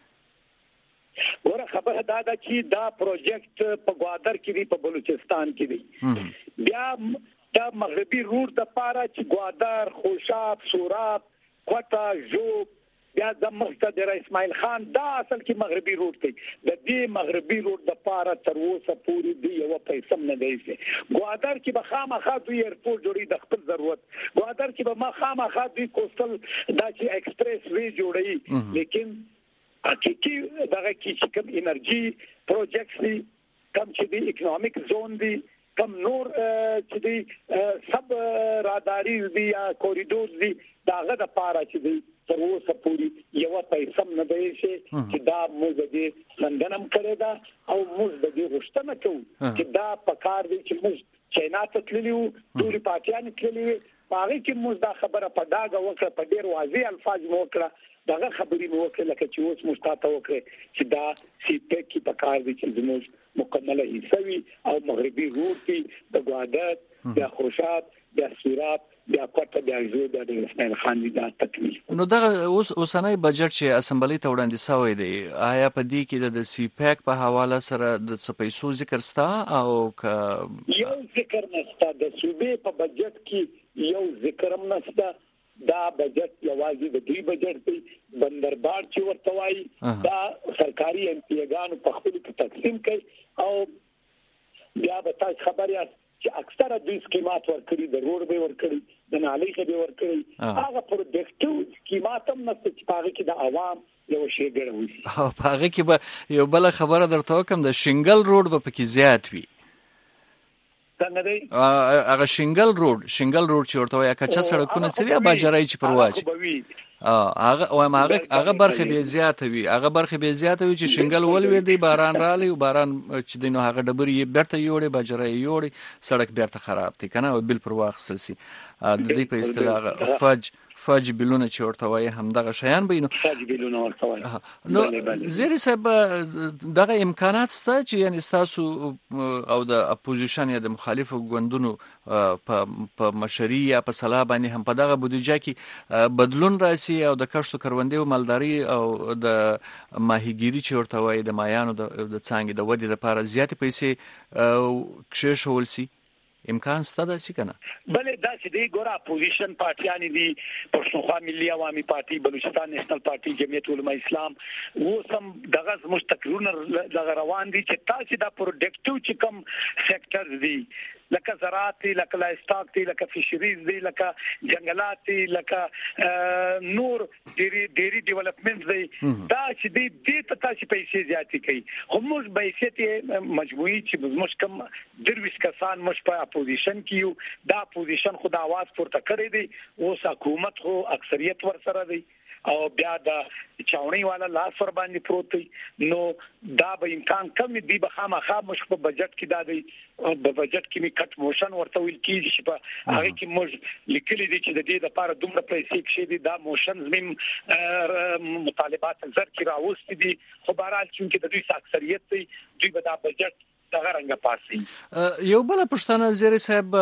ور خبره دا ده چې دا پروژیکټ په ګوادر کې دی په بلوچستان کې دی بیا دا مغربي روټ د پاره چې ګوادر خوشاب سوراب کوټه جو بیا د مقتدر اسماعیل خان دا اصل کې مغربي روټ دی. د دې مغربي روټ د پاره تر اوسه پوری دی یو پیسې نه دی. ګوادر کې به خامخا دوی ایرپورټ جوړي د خپل ضرورت ګوادر کې به ما خامخا دوی کوستل دا چې ایکسپریس وی جوړي لیکن حقیقي دغه کې چې کوم انرژي پروجیکټس دي کوم چې دی اکونومیک زون دی کم نور چې دی سب راداري دی یا کوریډور دی داغه د پاره چې دی تر اوسه پوری یو پیسې نه دی چې دا موږ دې لندنم کړی دا او موږ دې غوښتنه کوو چې دا په کار دی چې موږ چاینا ته تللیو ټول پاکستان تللیو هغه کې موږ دا خبره په داګه وکړه په ډیر واضح الفاظ مو وکړه داغه خبرې مو وکړه لکه چې اوس مستاته وکړه چې دا سی پک کې په کار دي چې زموږ مکمله حصوي او مغربي روټي د غوادت د خوشات د سورات د کوټه د ارزو د اسماعیل خان د تکمیل. نو دا اوس اوسنۍ بجټ چې اسمبلی ته وړاندې شوی دی آیا په دې کې د سی پک په حواله سره د سپیسو ذکر ستا او ک یو ذکر نشته د صوبې په بجټ کې یو ذکر هم نشته. دا بجټ یوازې د دوی بجټ دی بندربار چې ورته وایي دا سرکاري امتیازات په خپل کې تقسیم کوي او بیا به تاسو خبر یاست چې اکثره دوی سکیمات ورکړي د روډ به ورکړي د نالۍ به ورکړي هغه پروډکټیو سکیمات هم نشته چې هغه کې د عوام یو شی ګرځي او هغه کې به یو بل خبره درته وکم د شنګل روډ به پکې زیات وي څنګه دی هغه شنګل روډ شنګل روډ چې ورته وایي کچا سړکونه څه دی باجرای چې پرواچ هغه او هغه هغه برخه به زیات وي هغه برخه به زیات وي چې شنګل ولوي دی باران رالی او باران چې دینو هغه ډبرې بیرته یوړي باجرای یوړي سړک بیرته خراب دي کنه او بل پرواخ سلسي د دې په اصطلاح فج فج بلونه چې ورته وایي همدغه شیان به نو فج بلونه ورته وایي نو زیری صاحب دغه امکانات سته چې یعنی تاسو او د اپوزیشن یا د مخالفو ګوندونو په په مشري یا په صلاح باندې هم په دغه بودیجه کې بدلون راسي او د کښتو کروندې او مالداري او د ماهیګيري چې ورته وایي د مایانو د څنګه د ودی لپاره زیاتې پیسې کښې شول سي امکان ستا داسې کنه بلې داسې دی ګوره اپوزیشن پارټیان دي پښتونخوا ملي عوامي پارټي بلوچستان نېشنل پارټي جمعیت علماء اسلام و سم دغه مستقرونه دغه روان دي چې تاسو دا پروډکټیو چې کوم سېکټرز دي لکه زراعت لکه لایستاک دي لکه فشریز دي لکه جنگلات دي لکه نور ډيري ډيري ډیولپمنټ دي دا چې دي د تاسو پیسې زیاتې کوي خو موږ پیسې مجموعي چې موږ کم درویش کسان مش په اپوزیشن کې دا اپوزیشن خو د आवाज پورته کړی دی اوس حکومت خو اکثریت ور سره دی او بیا د چاونی والا لاس ور باندې پروت دی نو دا به امکان کم دی به خامخا مش په بجټ کې دا دی په بجټ کې می کټ موشن ورته ویل کیږي چې په هغه کې موږ لیکلي دي چې د دې لپاره دومره پیسې کې دي دا موشن زمیم مطالبات زر کې راوستي دي خو بهرحال چې د دوی اکثریت دی دوی به دا بجټ دغه رنګه پاسي یو بل پښتنه زیری صاحب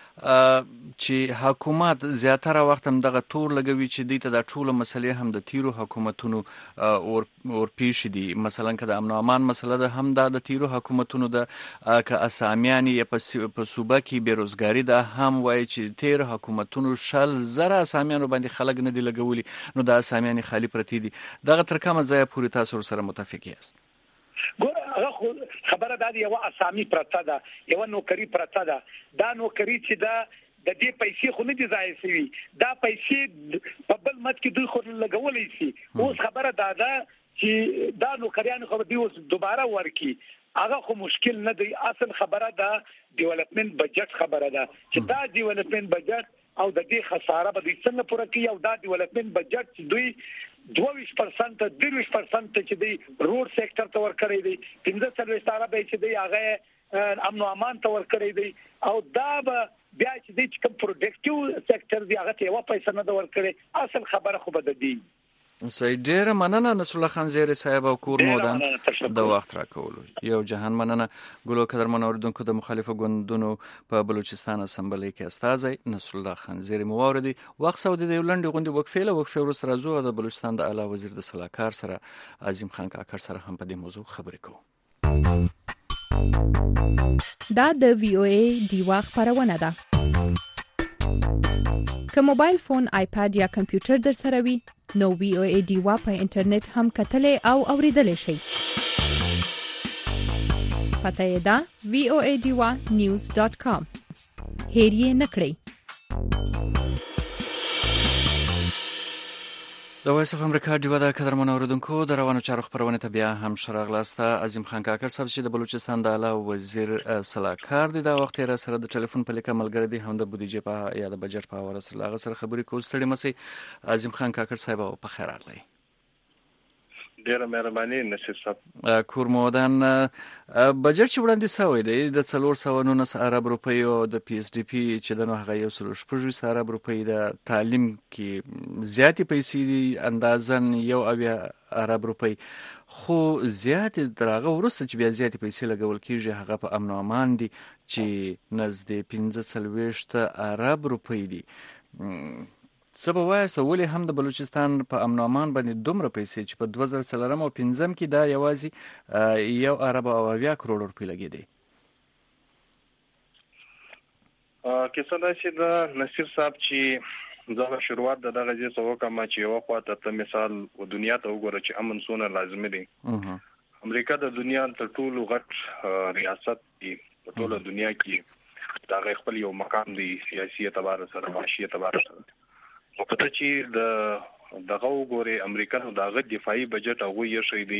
چې حکومت زیاتره وخت هم دغه تور لګوي چې د ته د ټولو مسلې هم د تیرو حکومتونو اور اور پیش دي مثلا کله امن او امان مسله ده هم د تیرو حکومتونو د ک اسامیان یا په صوبه کې بیروزګاری ده هم وایي چې تیر حکومتونو شل زره اسامیان باندې خلک نه دی لګولي نو د اسامیان خالی پرتی دي دغه تر کومه ځای پوری تاسو سره متفق یاست ګور هغه خبره د یو اسامي پرته ده یو نوکری پرته ده دا نوکری چې دا د دې پیسې خو نه دي ځای شي دا پیسې په بل مت کې دوی خو لګولې شي اوس خبره دا ده چې دا نوکریان خو دوی اوس دوباره ورکی هغه خو مشکل نه دی اصل خبره ده ډیولپمنٹ بجټ خبره ده چې دا ډیولپمنٹ بجټ او د دې خساره به د څنګه پوره کوي او دا ډیولپمنٹ بجټ چې دوی دوه پرسنټ درویش پرسنټ چې دی روډ سېکټر ته ورکړی دی پنځه څلوېښت ستاره به چې دی هغه امن او امان ته ورکړی دی او دا به بیا چې دی کوم پروډکټیو سېکټر دی هغه ته یو پیسې نه ورکړي اصل خبره خو بده دی سي ډېر مننه نصر الله خان زیری صاحب او کور مودان د وخت راکولو یو جهان مننه ګلو قدر منوردونکو د مخالفو ګوندونو په بلوچستان اسمبلی کې استاد نصر الله خان زیری موردی وخت سعودي د لنډ غونډې وقفه له وقفه ورسره راځو د بلوچستان د اعلی وزیر د صلاحکار سره عظیم خان کاکړ سره هم په دې موضوع خبرې کوو دا د وی او ای دیوا خبرونه ده که موبایل فون آیپاد یا کمپیوټر در سره وي نو وی او ای دیوا په انټرنیټ هم کتلې او اوریدلې شي پته یې ده وی او ای دیوا نیوز ډاټ کام هیر یې نکړئ د وایس اف امریکا دیوا د قدرمن اوریدونکو د روانو چارو خبرونه ته بیا هم شراغلاسته عظیم خان کاکړ صاحب چې د بلوچستان د اعلی وزیر صلاحکار دی دا وخت را سره د ټلیفون په لیکه ملګری دی هم د بودیجه په یا د بجټ په اړه سره هغه سره خبرې کول ستړي مسي عظیم خان کاکړ صاحب په خیر راغلی ډیره مهرباني نصیر صاحب. کورمودان بجټ چې وړاندې شوی دی د څلور سوه نولس ارب روپۍ او د پی اس ډي پی چې د نو هغه یو سل شپږ ارب روپۍ د تعلیم کې زیاتې پیسې دي اندازن یو اویا ارب روپۍ خو زیاتې درغه ورسته چې بیا زیاتې پیسې لګول کیږي هغه په امن او امان دي چې نزدې پنځه څلوېښت ارب روپۍ دي. څه به وایاست ولې هم د بلوچستان په امن او امان باندې دومره پیسې چې په دوه زره څلورم او پنځم کې دا یوازې یو ارب او اویا کروڑ روپۍ لګېدې؟ کیسه دا چې د نصیر صاحب چې زه شروعات د دغه ځای څخه وکړم چې یو خواته ته مثال و دنیا ته وګوره چې امن څونه لازمي دی. امریکا د دنیا تر ټولو غټ ریاست دی په ټوله دنیا کې، دا خپل یو مقام دی سیاسي اعتبار سره معاشي اعتبار سره. او کته چې د دغه وګوره امریکا نو دغه دفاعي بجټ هغه یې شي دی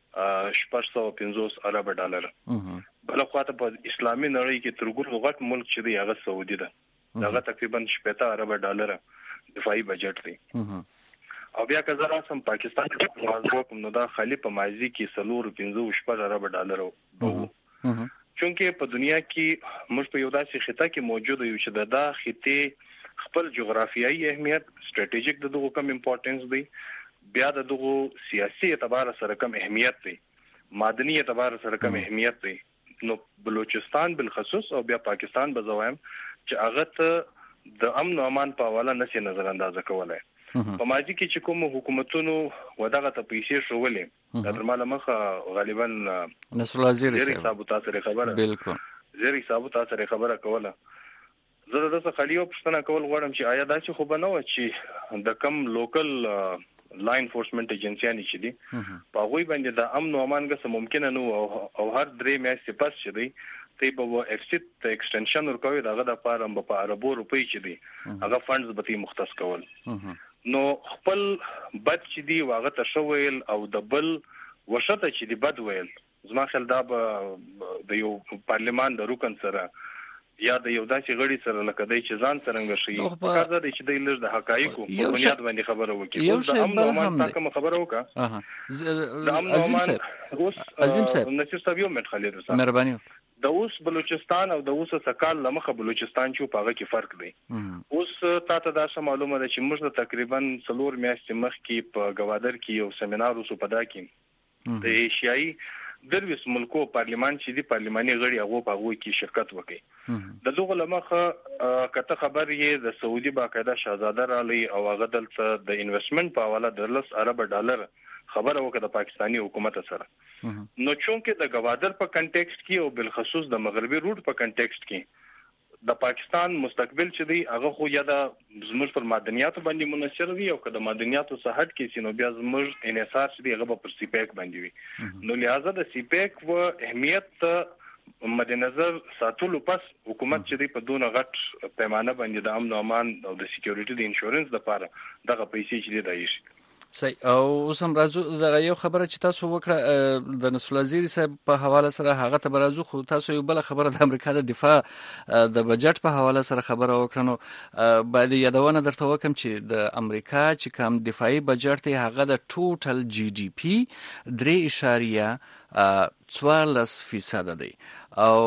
شپږ سوه پنځوس ارب ډالر. بل خواته په اسلامي نړۍ کې تر ټولو غټ ملک چې دی هغه سعودي ده، دغه تقریبا شپږ ارب ډالر دفاعي بجټ دی. او بیا که زه راسم پاکستان کې موضوع کوم نو دا خالی په ماضي کې څلور پنځه شپږ ارب ډالر وو. چونکه په دنیا کې موږ په یو داسې خطه کې موجود یو چې دا خطه خپل جغرافیایي اهمیت استراتیژیک د دغه کم امپورټنس دی، بیا د دغه سیاسي اعتبار سره کم اهمیت دی، مادنی اعتبار سره کم اهمیت دی. نو بلوچستان بالخصوص او بیا پاکستان به زوایم چې هغه ته د امن او امان په حواله نشي نظر اندازه کولای. په ماضي کې چې کوم حکومتونو ودغه ته پیسې شولې د درماله مخه غالبا نصر الله زیری صاحب تاسو خبره بالکل زیری صاحب تاسو خبره کوله. زه د څه خلیو پښتنه کول غواړم چې آیا دا چې خو بنو چې د کم لوکل لا انفورسمنت ایجنسیانی چې دي په غوي باندې د امن او امان غوښه ممکن نه او هر درې میاشتې پس چې دی ته په ایکسټ ایکسټنشن ورکوي دغه د پاره په اربو روپۍ چې دی هغه فاندز به مختص کول. نو خپل بد چې دی واغه تشویل او د بل وشته چې دی بد ویل زما خیال دا د یو پارلیمان د رکن سره یا د یو داسې غړي سره لکه دای چې ځان څنګه شي کار دی چې د لږ د حقایقو په بنیاد باندې خبره وکړي. یو شی بل هم تاسو خبره وکړه. اها عظیم صاحب عظیم صاحب نصیر صاحب یو منټ خالد صاحب مهرباني. د اوس بلوچستان او د اوس سکال لمخه بلوچستان چې په هغه کې فرق دی. اوس تاسو دا څه معلومه ده چې موږ تقریبا څلور میاشتې مخکې په گوادر کې یو سیمینار وسو پدا کې د ایشیایي درویس ملکو پارلیمان چې دی پارلماني غړي هغه په هغه کې شرکت وکړي. د دغه لمخه کته خبر یې د سعودي باقاعده شاهزاده علي او هغه دلته د انویسټمنټ په حواله د لس ارب ډالر خبره وکړه د پاکستانی حکومت سره. نو چونکه د گوادر په کنټیکسټ کې او بالخصوص د مغربي روټ په کنټیکسټ کې د پاکستان مستقبل چې دی هغه خو یا د زموږ پر مدنیاتو باندې منحصر وي او که د مدنیاتو صحت کې سينو بیا زموږ انحصار چې دی هغه پر سی پیک باندې وي. نو لہذا د سی پیک و اهمیت مد نظر ساتلو پس حکومت چې دی په دونه غټ پیمانه باندې د امن او امان او د سکیورټي د انشورنس لپاره دغه پیسې چې دی دایشي. صحیح. او اوس هم راځو د یو خبره چې تاسو وکړه د نصر الله زیری صاحب په حواله سره هغه ته راځو، خو تاسو یو بل خبره د امریکا د دفاع د بجټ په حواله سره خبره وکړنو باید یادونه درته وکم چې د امریکا چې کوم دفاعي بجټ دی هغه د ټوټل جی ډي پی درې اشاریه څوارلس فیصد دی. او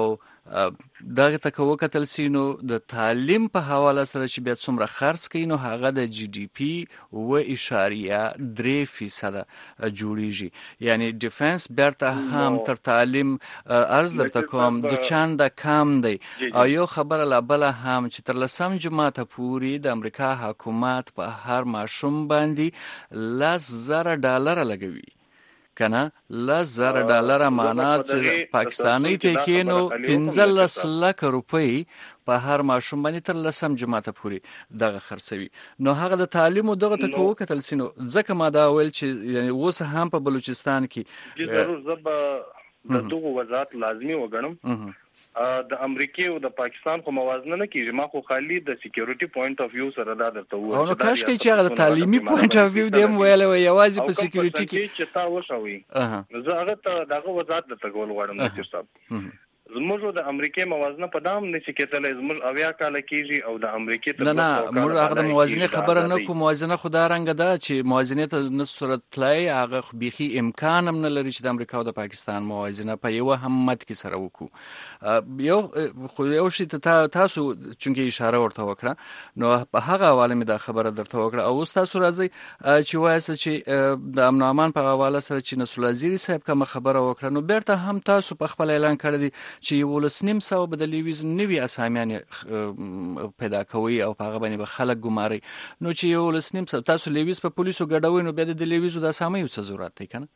دغه تکو کتل سینو د تعلیم په حواله سره چې بیا څومره خرڅ کینو هغه د جی ډي پی و اشاریه درې فیصد جوړیږي. یعنی ډیفنس بیرته هم تر تعلیم ارز درته کوم د چند کم دی. او یو خبره لا بل هم چې تر لسم جماعت پورې د امریکا حکومت په هر ماشوم باندې لس زره ډالر لګوي کنه. لس زره ډالر معنا چې پاکستاني ته کېنو پنځلس لک روپۍ په هر ماشوم باندې تر لسم جماعت پورې دغه خرڅوي. نو هغه د تعلیم او دغه تکو کتل سينو ځکه ما دا ویل چې یعنی اوس هم په بلوچستان کې ضرور زب د دغه وضاحت لازمي وګڼم. د امریکای او د پاکستان خو موازنه نه کیږي. ما خو خالی د سکیورټي پوینټ اف ویو سره دا درته وایم. او نو کاش کې چې هغه د تعلیمي پوینټ اف ویو دیم ویل وي یوازې په سکیورټي کې چې تا وشوي. زه هغه ته دغه وضاحت درته کول غواړم نصیر صاحب. زموږ د امریکای موازنه په دام نشي کېدلای زموږ اویا کال کېږي او د امریکای ته نه نه موږ هغه د موازنه خبره نه کوم موازنه خو دا رنګ ده چې موازنه ته نه صورت تلای هغه بيخي امکان هم نه لري چې د امریکا او د پاکستان موازنه په یو همت کې سره وکړو یو خو یو شی ته تاسو چونګې اشاره ورته وکړه نو په هغه حواله مې دا خبره درته وکړه او تاسو راځي چې وایي چې د امن او امان په حواله سره چې نسل وزیر صاحب کوم خبره وکړه نو بیرته هم تاسو په خپل اعلان کړی دی چې یو لسنیم سو به د لیویز نوی اسامیان پیدا کوي او په هغه باندې به خلک ګماري نو چې یو لسنیم سو تاسو لیویز په پولیسو ګډوي نو بیا د لیویزو د اسامي څه ضرورت دی کنه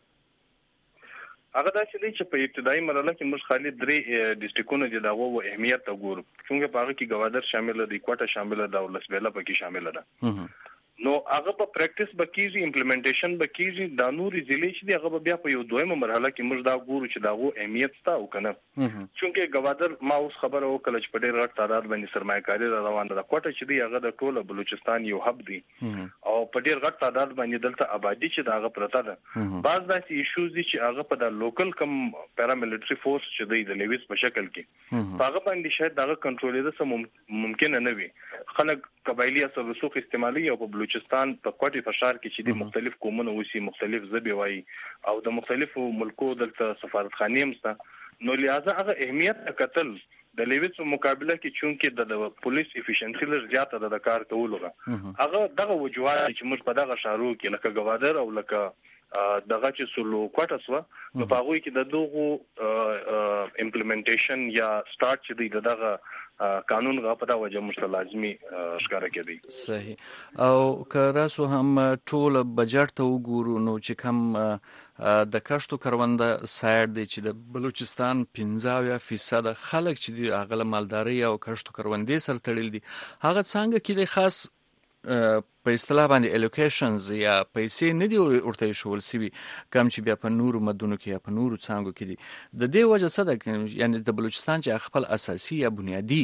هغه دا چې چې په ابتدایي مرحله کې موږ خالي درې ډیسټریکټونو د دغه او اهمیت ته ګورو چې په هغه کې گوادر شامل دي کوټه شامل ده او لسبېلا پکې شامل ده نو هغه په پریکټیس بکیږي امپلیمنټیشن بکیږي د نوري ضلع چې هغه بیا په یو دویمه مرحله کې موږ دا ګورو چې داغه اهمیت ستا او کنه چونکه گوادر ما اوس خبره وکړه چې په ډېر غټ تعداد باندې سرمایه‌کاري روانه ده کوټه چې دی هغه د ټوله بلوچستان یو هب دی او په ډېر غټ تعداد باندې دلته آبادی چې داغه پرته ده بعض داسې ایشوز دي چې هغه په د لوکل کم پیراملیټری فورس چې دی د لیویس په شکل کې هغه باندې شاید داغه کنټرول ده سم ممکن نه وي خلک قبایلی اثر رسوخ استعمالي او په بلوچستان په کوټي فشار کې چې د مختلف قومونو وسی مختلف ذبی وای او د مختلفو ملکو دلته سفارتخانې هم سته نو لہذا هغه اهمیت قتل د لیویس مقابله کې چونکه د پولیس افیشنسي لږ زیاته ده د کار کولو هغه دغه وجوهات چې موږ په دغه شارو کې لکه گوادر او لکه دغه چې سلو کوټه سو په هغه کې د دوغو امپلیمنټیشن یا سٹارټ چې دی دغه قانون غا په دا وجه مشته لازمي ښکارا کېدی صحیح او کراسو هم ټول بجټ ته وګورو نو چې کم د کشتو کرونده سایر دی چې د بلوچستان پنځه فیصد خلک چې دی اغله مالداري او کشتو کروندې سره تړل دي هغه څنګه کې د خاص په اصطلاح باندې الوکیشنز یا پیسې نه دی ورته شول سوي کم چې بیا په نورو مدونو کې یا په نورو څنګه کې دي د دې وجه څه ده یعنی د بلوچستان چې خپل اساسي یا بنیادی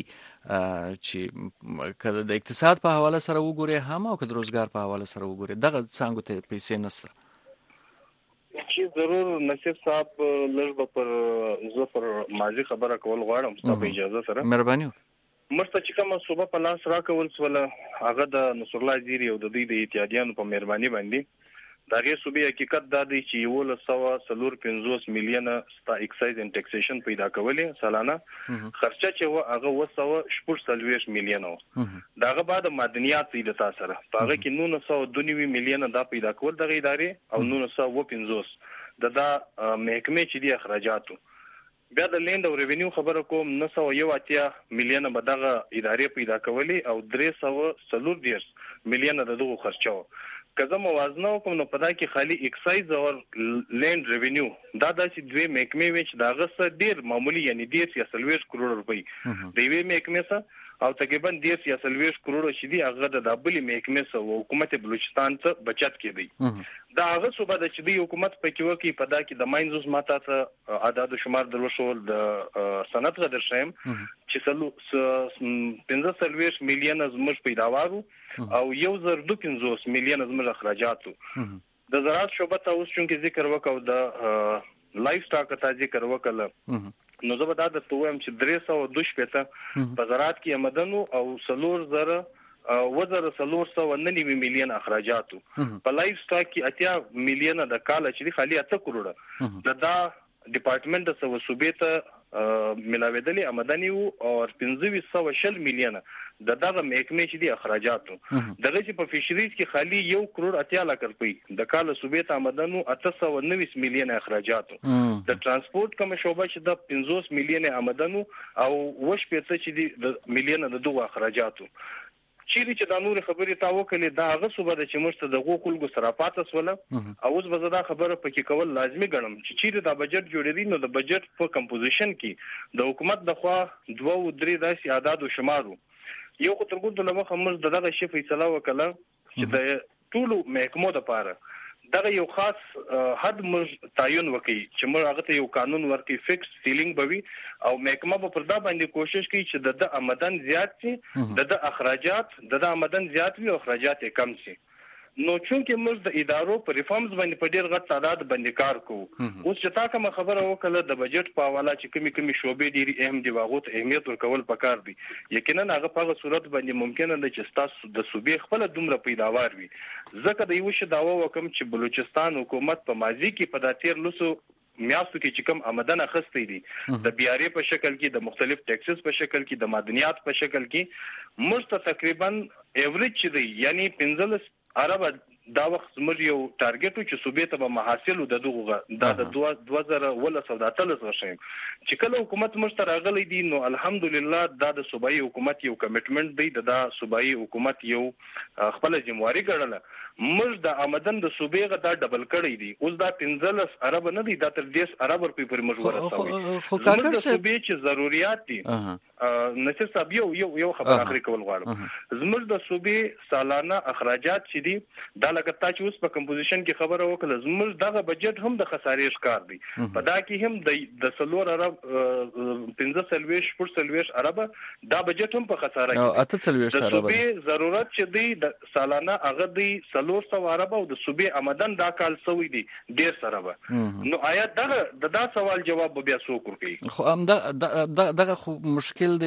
چې کله د اقتصاد په حواله سره وګوري هم او د روزګار په حواله سره وګوري دغه څنګه ته پیسې نشته چې ضرور نصیب صاحب لږ پر زفر ماضی خبره کول غواړم ستاسو اجازه سره مهرباني مرسته چې کومه صوبه په لاس راکول سول هغه د نصر الله زیری او د دوی د اتحادیانو په مهرباني باندې دا غي صوبې حقیقت دا دی چې یو له سوا سلور پنځوس میلیونه ستا ایکسایز ان ټیکسیشن پیدا کولې سالانه خرچه چې و هغه وسو شپږ سلويش میلیونه داغه بعد معدنیات دې د تاسو سره هغه کې نو نو دوه نوي میلیونه دا پیدا کول د ادارې او نو نو و پنځوس د دا محکمه چې دی اخراجاتو بیا د لند او ریوینیو خبره کوم نو سو یو اتیا میلیونه بدغه ادارې پیدا کولې او درې سو سلور دیرس میلیونه دغه خرچو کزه موازنه کوم نو پدا کې خالی ایکسایز او لند ریوینیو دا داسې دوی محکمه وچ داغه سره ډیر معمولی یعنی ډیر یا سلويش کروڑ روپۍ دی وی محکمه سره او تقریبا ډیر یا سلويش کروڑ چې دی هغه د دابلی محکمه سره حکومت بلوچستان ته بچت کړي دا هغه صوبه د چې دی حکومت په کې وکی پدا کې د ماینزوس ماته ته اعداد شمار دروشول د سند غدر شیم چې سلو پنځه سلويش میلیونه زموږ پیداوارو او یو زر دو پنځوس میلیونه زموږ اخراجاتو د زراعت شوبه ته اوس چې ذکر وکاو د لایف سټاک ته ذکر وکړه نو زه به دا د توهم چې درې سوه دوه شپېته په زراعت کې آمدنو او سلور زره وزر سلور سوه نه نوي میلیون اخراجاتو په لایف سټاک کې اتیا میلیونه د کال چې خالي اته کروڑه د دا ډپارټمنټ د سو صوبې ته ملاویدلې آمدنی او پنځه سوه شل میلیونه د دغه محکمې چې دی اخراجاتو دغه چې په فشریز کې خالی یو کروڑ اتیا لک روپۍ د کال صوبې ته آمدنو اته سوه نوي میلیونه اخراجاتو د ترانسپورت کوم شوبه چې د پنځوس میلیونه آمدنو او وش پېڅه چې دی د میلیونه د دوه اخراجاتو چیرې چې د نور خبرې تا وکړې دا هغه صوبه د چې مشته د غوخلګو سرافات وسوله او اوس به زدا خبره پکې کول لازمي ګڼم چې چیرې د بجټ جوړېدي نو د بجټ په کمپوزیشن کې د حکومت د خوا دوه او درې داسې اعداد او شمارو یو خو ترګو د لمخ هم دغه شی فیصله وکړه چې د ټولو محکمو د پاره دغه یو خاص حد موږ تعین وکړي چې موږ هغه ته یو قانون ورکړي فکس سیلینګ بوي او محکمه په پردا باندې کوشش کوي چې د آمدن زیات شي د اخراجات د آمدن زیات وي او اخراجات کم شي نو چونکه موږ د ادارو په ریفارمز باندې په ډیر غټ تعداد باندې کار کوو. اوس چې تا کوم خبره وکړه د بجټ په حواله چې کمی کمی شوبې ډیری اهم دي واغو ته اهمیت ورکول پکار دي. یقینا هغه په صورت باندې ممکن نه چې تاسو د صوبې خپل دومره پیداوار وي. ځکه د یو شی داوا وکم چې بلوچستان حکومت په ماضي کې په داتیر لسو میاشتو کې چې کوم آمدن اخستې دي د بیارې په شکل کې د مختلف ټیکسز په شکل کې د معدنیات په شکل کې موږ تقریبا ایوریج دی یعنی پنځلس ارب دا وخت زموږ یو ټارګټ چې صوبې ته به محاصل د دغه د دوه زره ولس او د اتلس غشي چې کله حکومت موږ ته راغلی دي نو الحمدلله دا د صوبایي حکومت یو کمټمنټ دی د صوبایي حکومت یو خپل ځمواري ګڼله. موږ د آمدن د صوبې غا دا ډبل کړی دی. اوس دا پنځلس ارب نه دی دا تر دیس ارب روپی پر موږ ورسوي. خو کاکر صوبې چې ضرورت دي نصیر صاحب یو یو یو خبر اخري کول غواړم. زموږ د صوبې سالانه اخراجات چې دي دا لکه تا چې اوس په کمپوزیشن کې خبره وکړه زموږ دغه بجټ هم د خسارې ښکار دی. په دا کې هم د د سلور ارب پنځه سلويش پر سلويش ارب دا بجټ هم په خساره کې اته سلويش ارب. د صوبې ضرورت چې دی د سالانه هغه دی سلور سو ارب او د صوبې آمدن دا کال سوي دي ډیر سره به. نو آیا دغه د دا سوال جواب بیا څوک ورکړي؟ خو ام دا دغه خو مشکل دی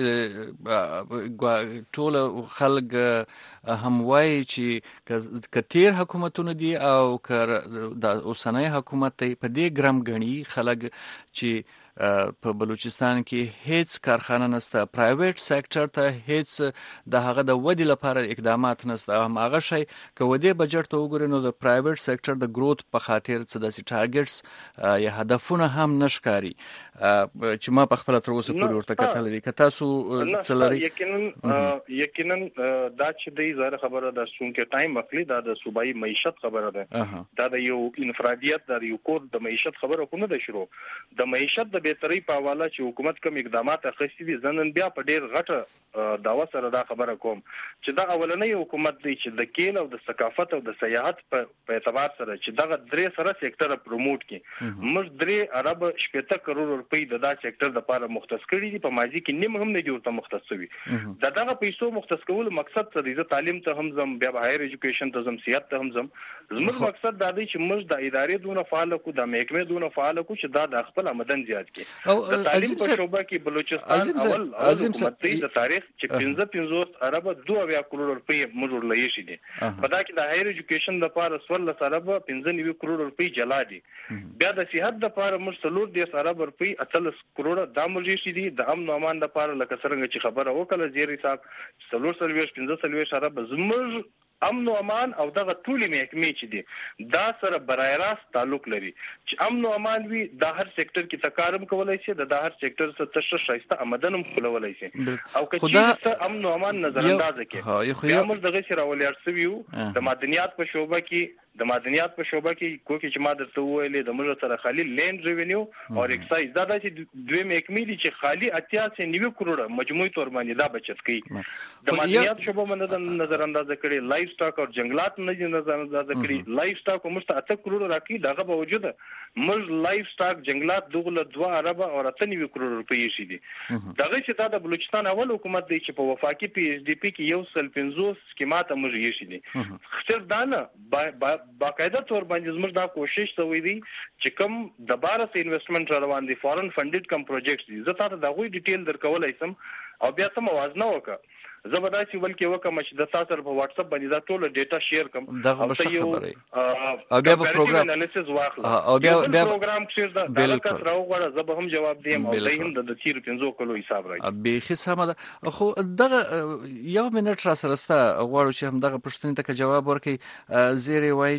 چې ټول خلک هم وایي چې کتیر حکومتونه دي او که د اوسنۍ حکومت ته په دې ګرام غني خلک چې په بلوچستان کې هیڅ کارخانه نشته، پرایویټ سېکټر ته هیڅ د هغه د ودی لپاره اقدامات نشته. هم هغه شی که ودی بجټ ته وګورئ نو د پرایویټ سېکټر د گروث په خاطر څه داسې ټارګټس یا هدفونه هم نشکاري چې ما په خپل تر اوسه پورې ورته کتل دي. که تاسو څه لري؟ یقینا یقینا دا چې د زړه خبره د څونکه ټایم اخلي دا د صوبایي معیشت خبره ده. دا د یو انفرادیت د یو کور د معیشت خبره کو نه ده شروع. د معیشت د بهتري په حواله چې حکومت کوم اقدامات اخیستي دي زنن بیا په ډیر غټه داوا سره دا خبره کوم چې دا اولنۍ حکومت دی چې د کېل او د ثقافت او د سیاحت په اعتبار سره چې دا درې سره سېکټر پروموټ کړي. موږ درې ارب شپږ کروڑ روپۍ د دا سېکټر لپاره مختص کړي دي. په ماضي کې نیم هم نه جوړته مختص شوی. دا دغه پیسو مختص کول مقصد څه دی؟ تعلیم ته هم زم بیا هایر ایجوکیشن ته زم سیاحت ته هم زم. زموږ مقصد دا دی چې موږ د ادارې دونه فعال کو د محکمې دونه فعال کو چې دا د خپل آمدن زیات کړي. د تعلیم په شوبه کې بلوچستان اول اول حکومت دی د تاریخ چې پنځه پنځوس ارب دوه اویا کروڑ روپۍ موږ لایې شي دي. په دا کې د هایر ایجوکیشن لپاره څوارلس ارب پنځه نوي کروڑ روپۍ جلا دي. بیا د صحت لپاره موږ څلور دیس ارب روپۍ اتلس کروڑ دا موږ شي دي. د امن او امان لپاره لکه څنګه چې خبره وکړه زیری صاحب څلور سلويش پنځه سلويش ارب زموږ امن او امان او دغه ټولې محکمې چې دي دا سره برای راست تعلق لري. چې امن او امان وي دا هر سېکټر کې تکارم کولای شي د هر سېکټر څخه تشه شایسته آمدن هم کولای شي. او که چې امن او امان نظر انداز کړي خو موږ دغه سره ولر سویو د معدنیات په شوبه کې د معدنیات په شوبه کې کوکي چې ما درته ویلې د موږ سره خالي لینډ ریونیو او ایکسایز دا چې دوی محکمې دي چې خالي اتیا سه نوي کروڑ مجموعي تور باندې دا بچت کوي. د معدنیات شوبه باندې نظر انداز کړي لایف سټاک او جنگلات نه نظر انداز کړي. لایف سټاک موږ ته اته کروڑ راکې دغه باوجود موږ لایف سټاک جنگلات دغه دوه ارب او اته نوي کروڑ روپۍ شي دي. دغه چې دا د بلوچستان اول حکومت دی چې په وفاقي پی ایچ ډی پی کې یو سل پنځوس سکیمات موږ یې شي دي. خیر دا نه باقاعده تور باندې زموږ دا کوشش شوی دی چې کوم د بارس انویسټمنټ روان دي فورن فندډ کوم پروجیکټس دي زه تاسو دا غوي ډیټیل درکولای سم او بیا ته موازنه وکړه. زبرداسي ولکه وکم چې د تاسو په واتس اپ باندې دا ټول ډیټا شیر کوم او ته یو او بیا په پروګرام انالیسز واخله او بیا بیا پروګرام شیر دا د کس راو غواړه زه به هم جواب دیم او دای هم د تیر پنځو کلو حساب راځي. به خصه ده خو دغه یو منټ را سره ستا غواړو چې هم دغه پښتنې ته جواب ورکړي. زیری وای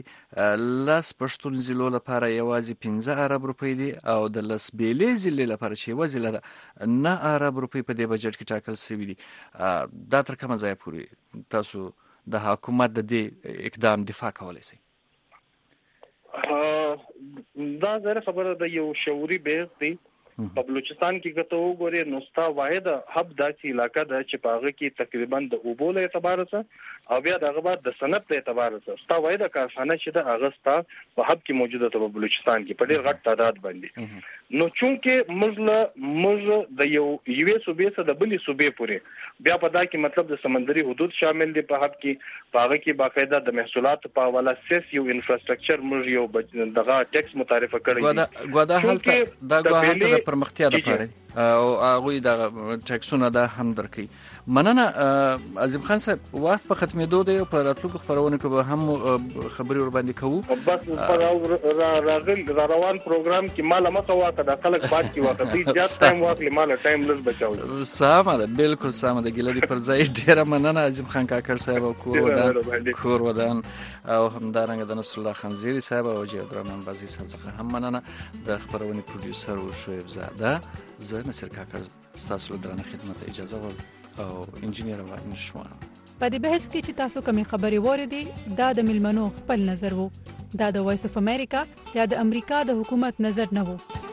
چې لاس پښتون زلو لپاره یوازې پنځه ارب روپۍ دي او د لاس بیلې زلې لپاره چې یوازې لده نه ارب روپۍ په دې بجټ کې ټاکل شوی دي. دا تر کومه ځای پورې تاسو د حکومت د دې اقدام دفاع کولای شئ؟ دا زره خبره د یو شعوري بحث دی په بلوچستان کې کته وګوري نو ستا واحد هب داسې علاقہ ده چې په هغه کې تقریبا د اوبو له اعتبار سره او بیا دغه بعد د صنعت له اعتبار سره ستا واحد کارخانه چې د هغه ستا په هب کې موجوده ده په بلوچستان کې په ډیر غټ تعداد باندې نو چونکه مزله مز د یو یوې صوبې سره د بلې صوبې پورې بیا په دا کې مطلب د سمندري حدود شامل دي په هب کې په هغه کې باقاعده د محصولات په حواله سیس یو انفراستراکچر موږ یو دغه ټیکس متعارف کړی دی ګودا هلته دا ګودا د پرمختیا لپاره او هغه د ټیکسونه دا هم درکې مننه عظیم خان صاحب وخت په ختمېدو دی په راتلونکو خبرونه کې به هم خبري ور باندې کوو بس راغل را روان پروګرام کې مال مخه واکه د خلک باد کې واکه دې زیات ټایم واخلي مال ټایم لږ بچاو سمه ده بالکل سمه ده ګلدي پر ځای ډیره مننه عظیم خان کاکړ صاحب او کور ودان کور ودان او همدارنګه د نصر الله خنزيري صاحب او جیب الرحمن بازي صاحب څخه هم مننه د خبرونه پروډوسر او شعیب زاده زه نصر کاکړ ستاسو درنه خدمت اجازه غواړم او انجینیر و نشوان په دې بحث کې چې تاسو کومې خبرې وریدي دا د ملمنو خپل نظر وو دا د وایس اف امریکا یا د امریکا د حکومت نظر نه وو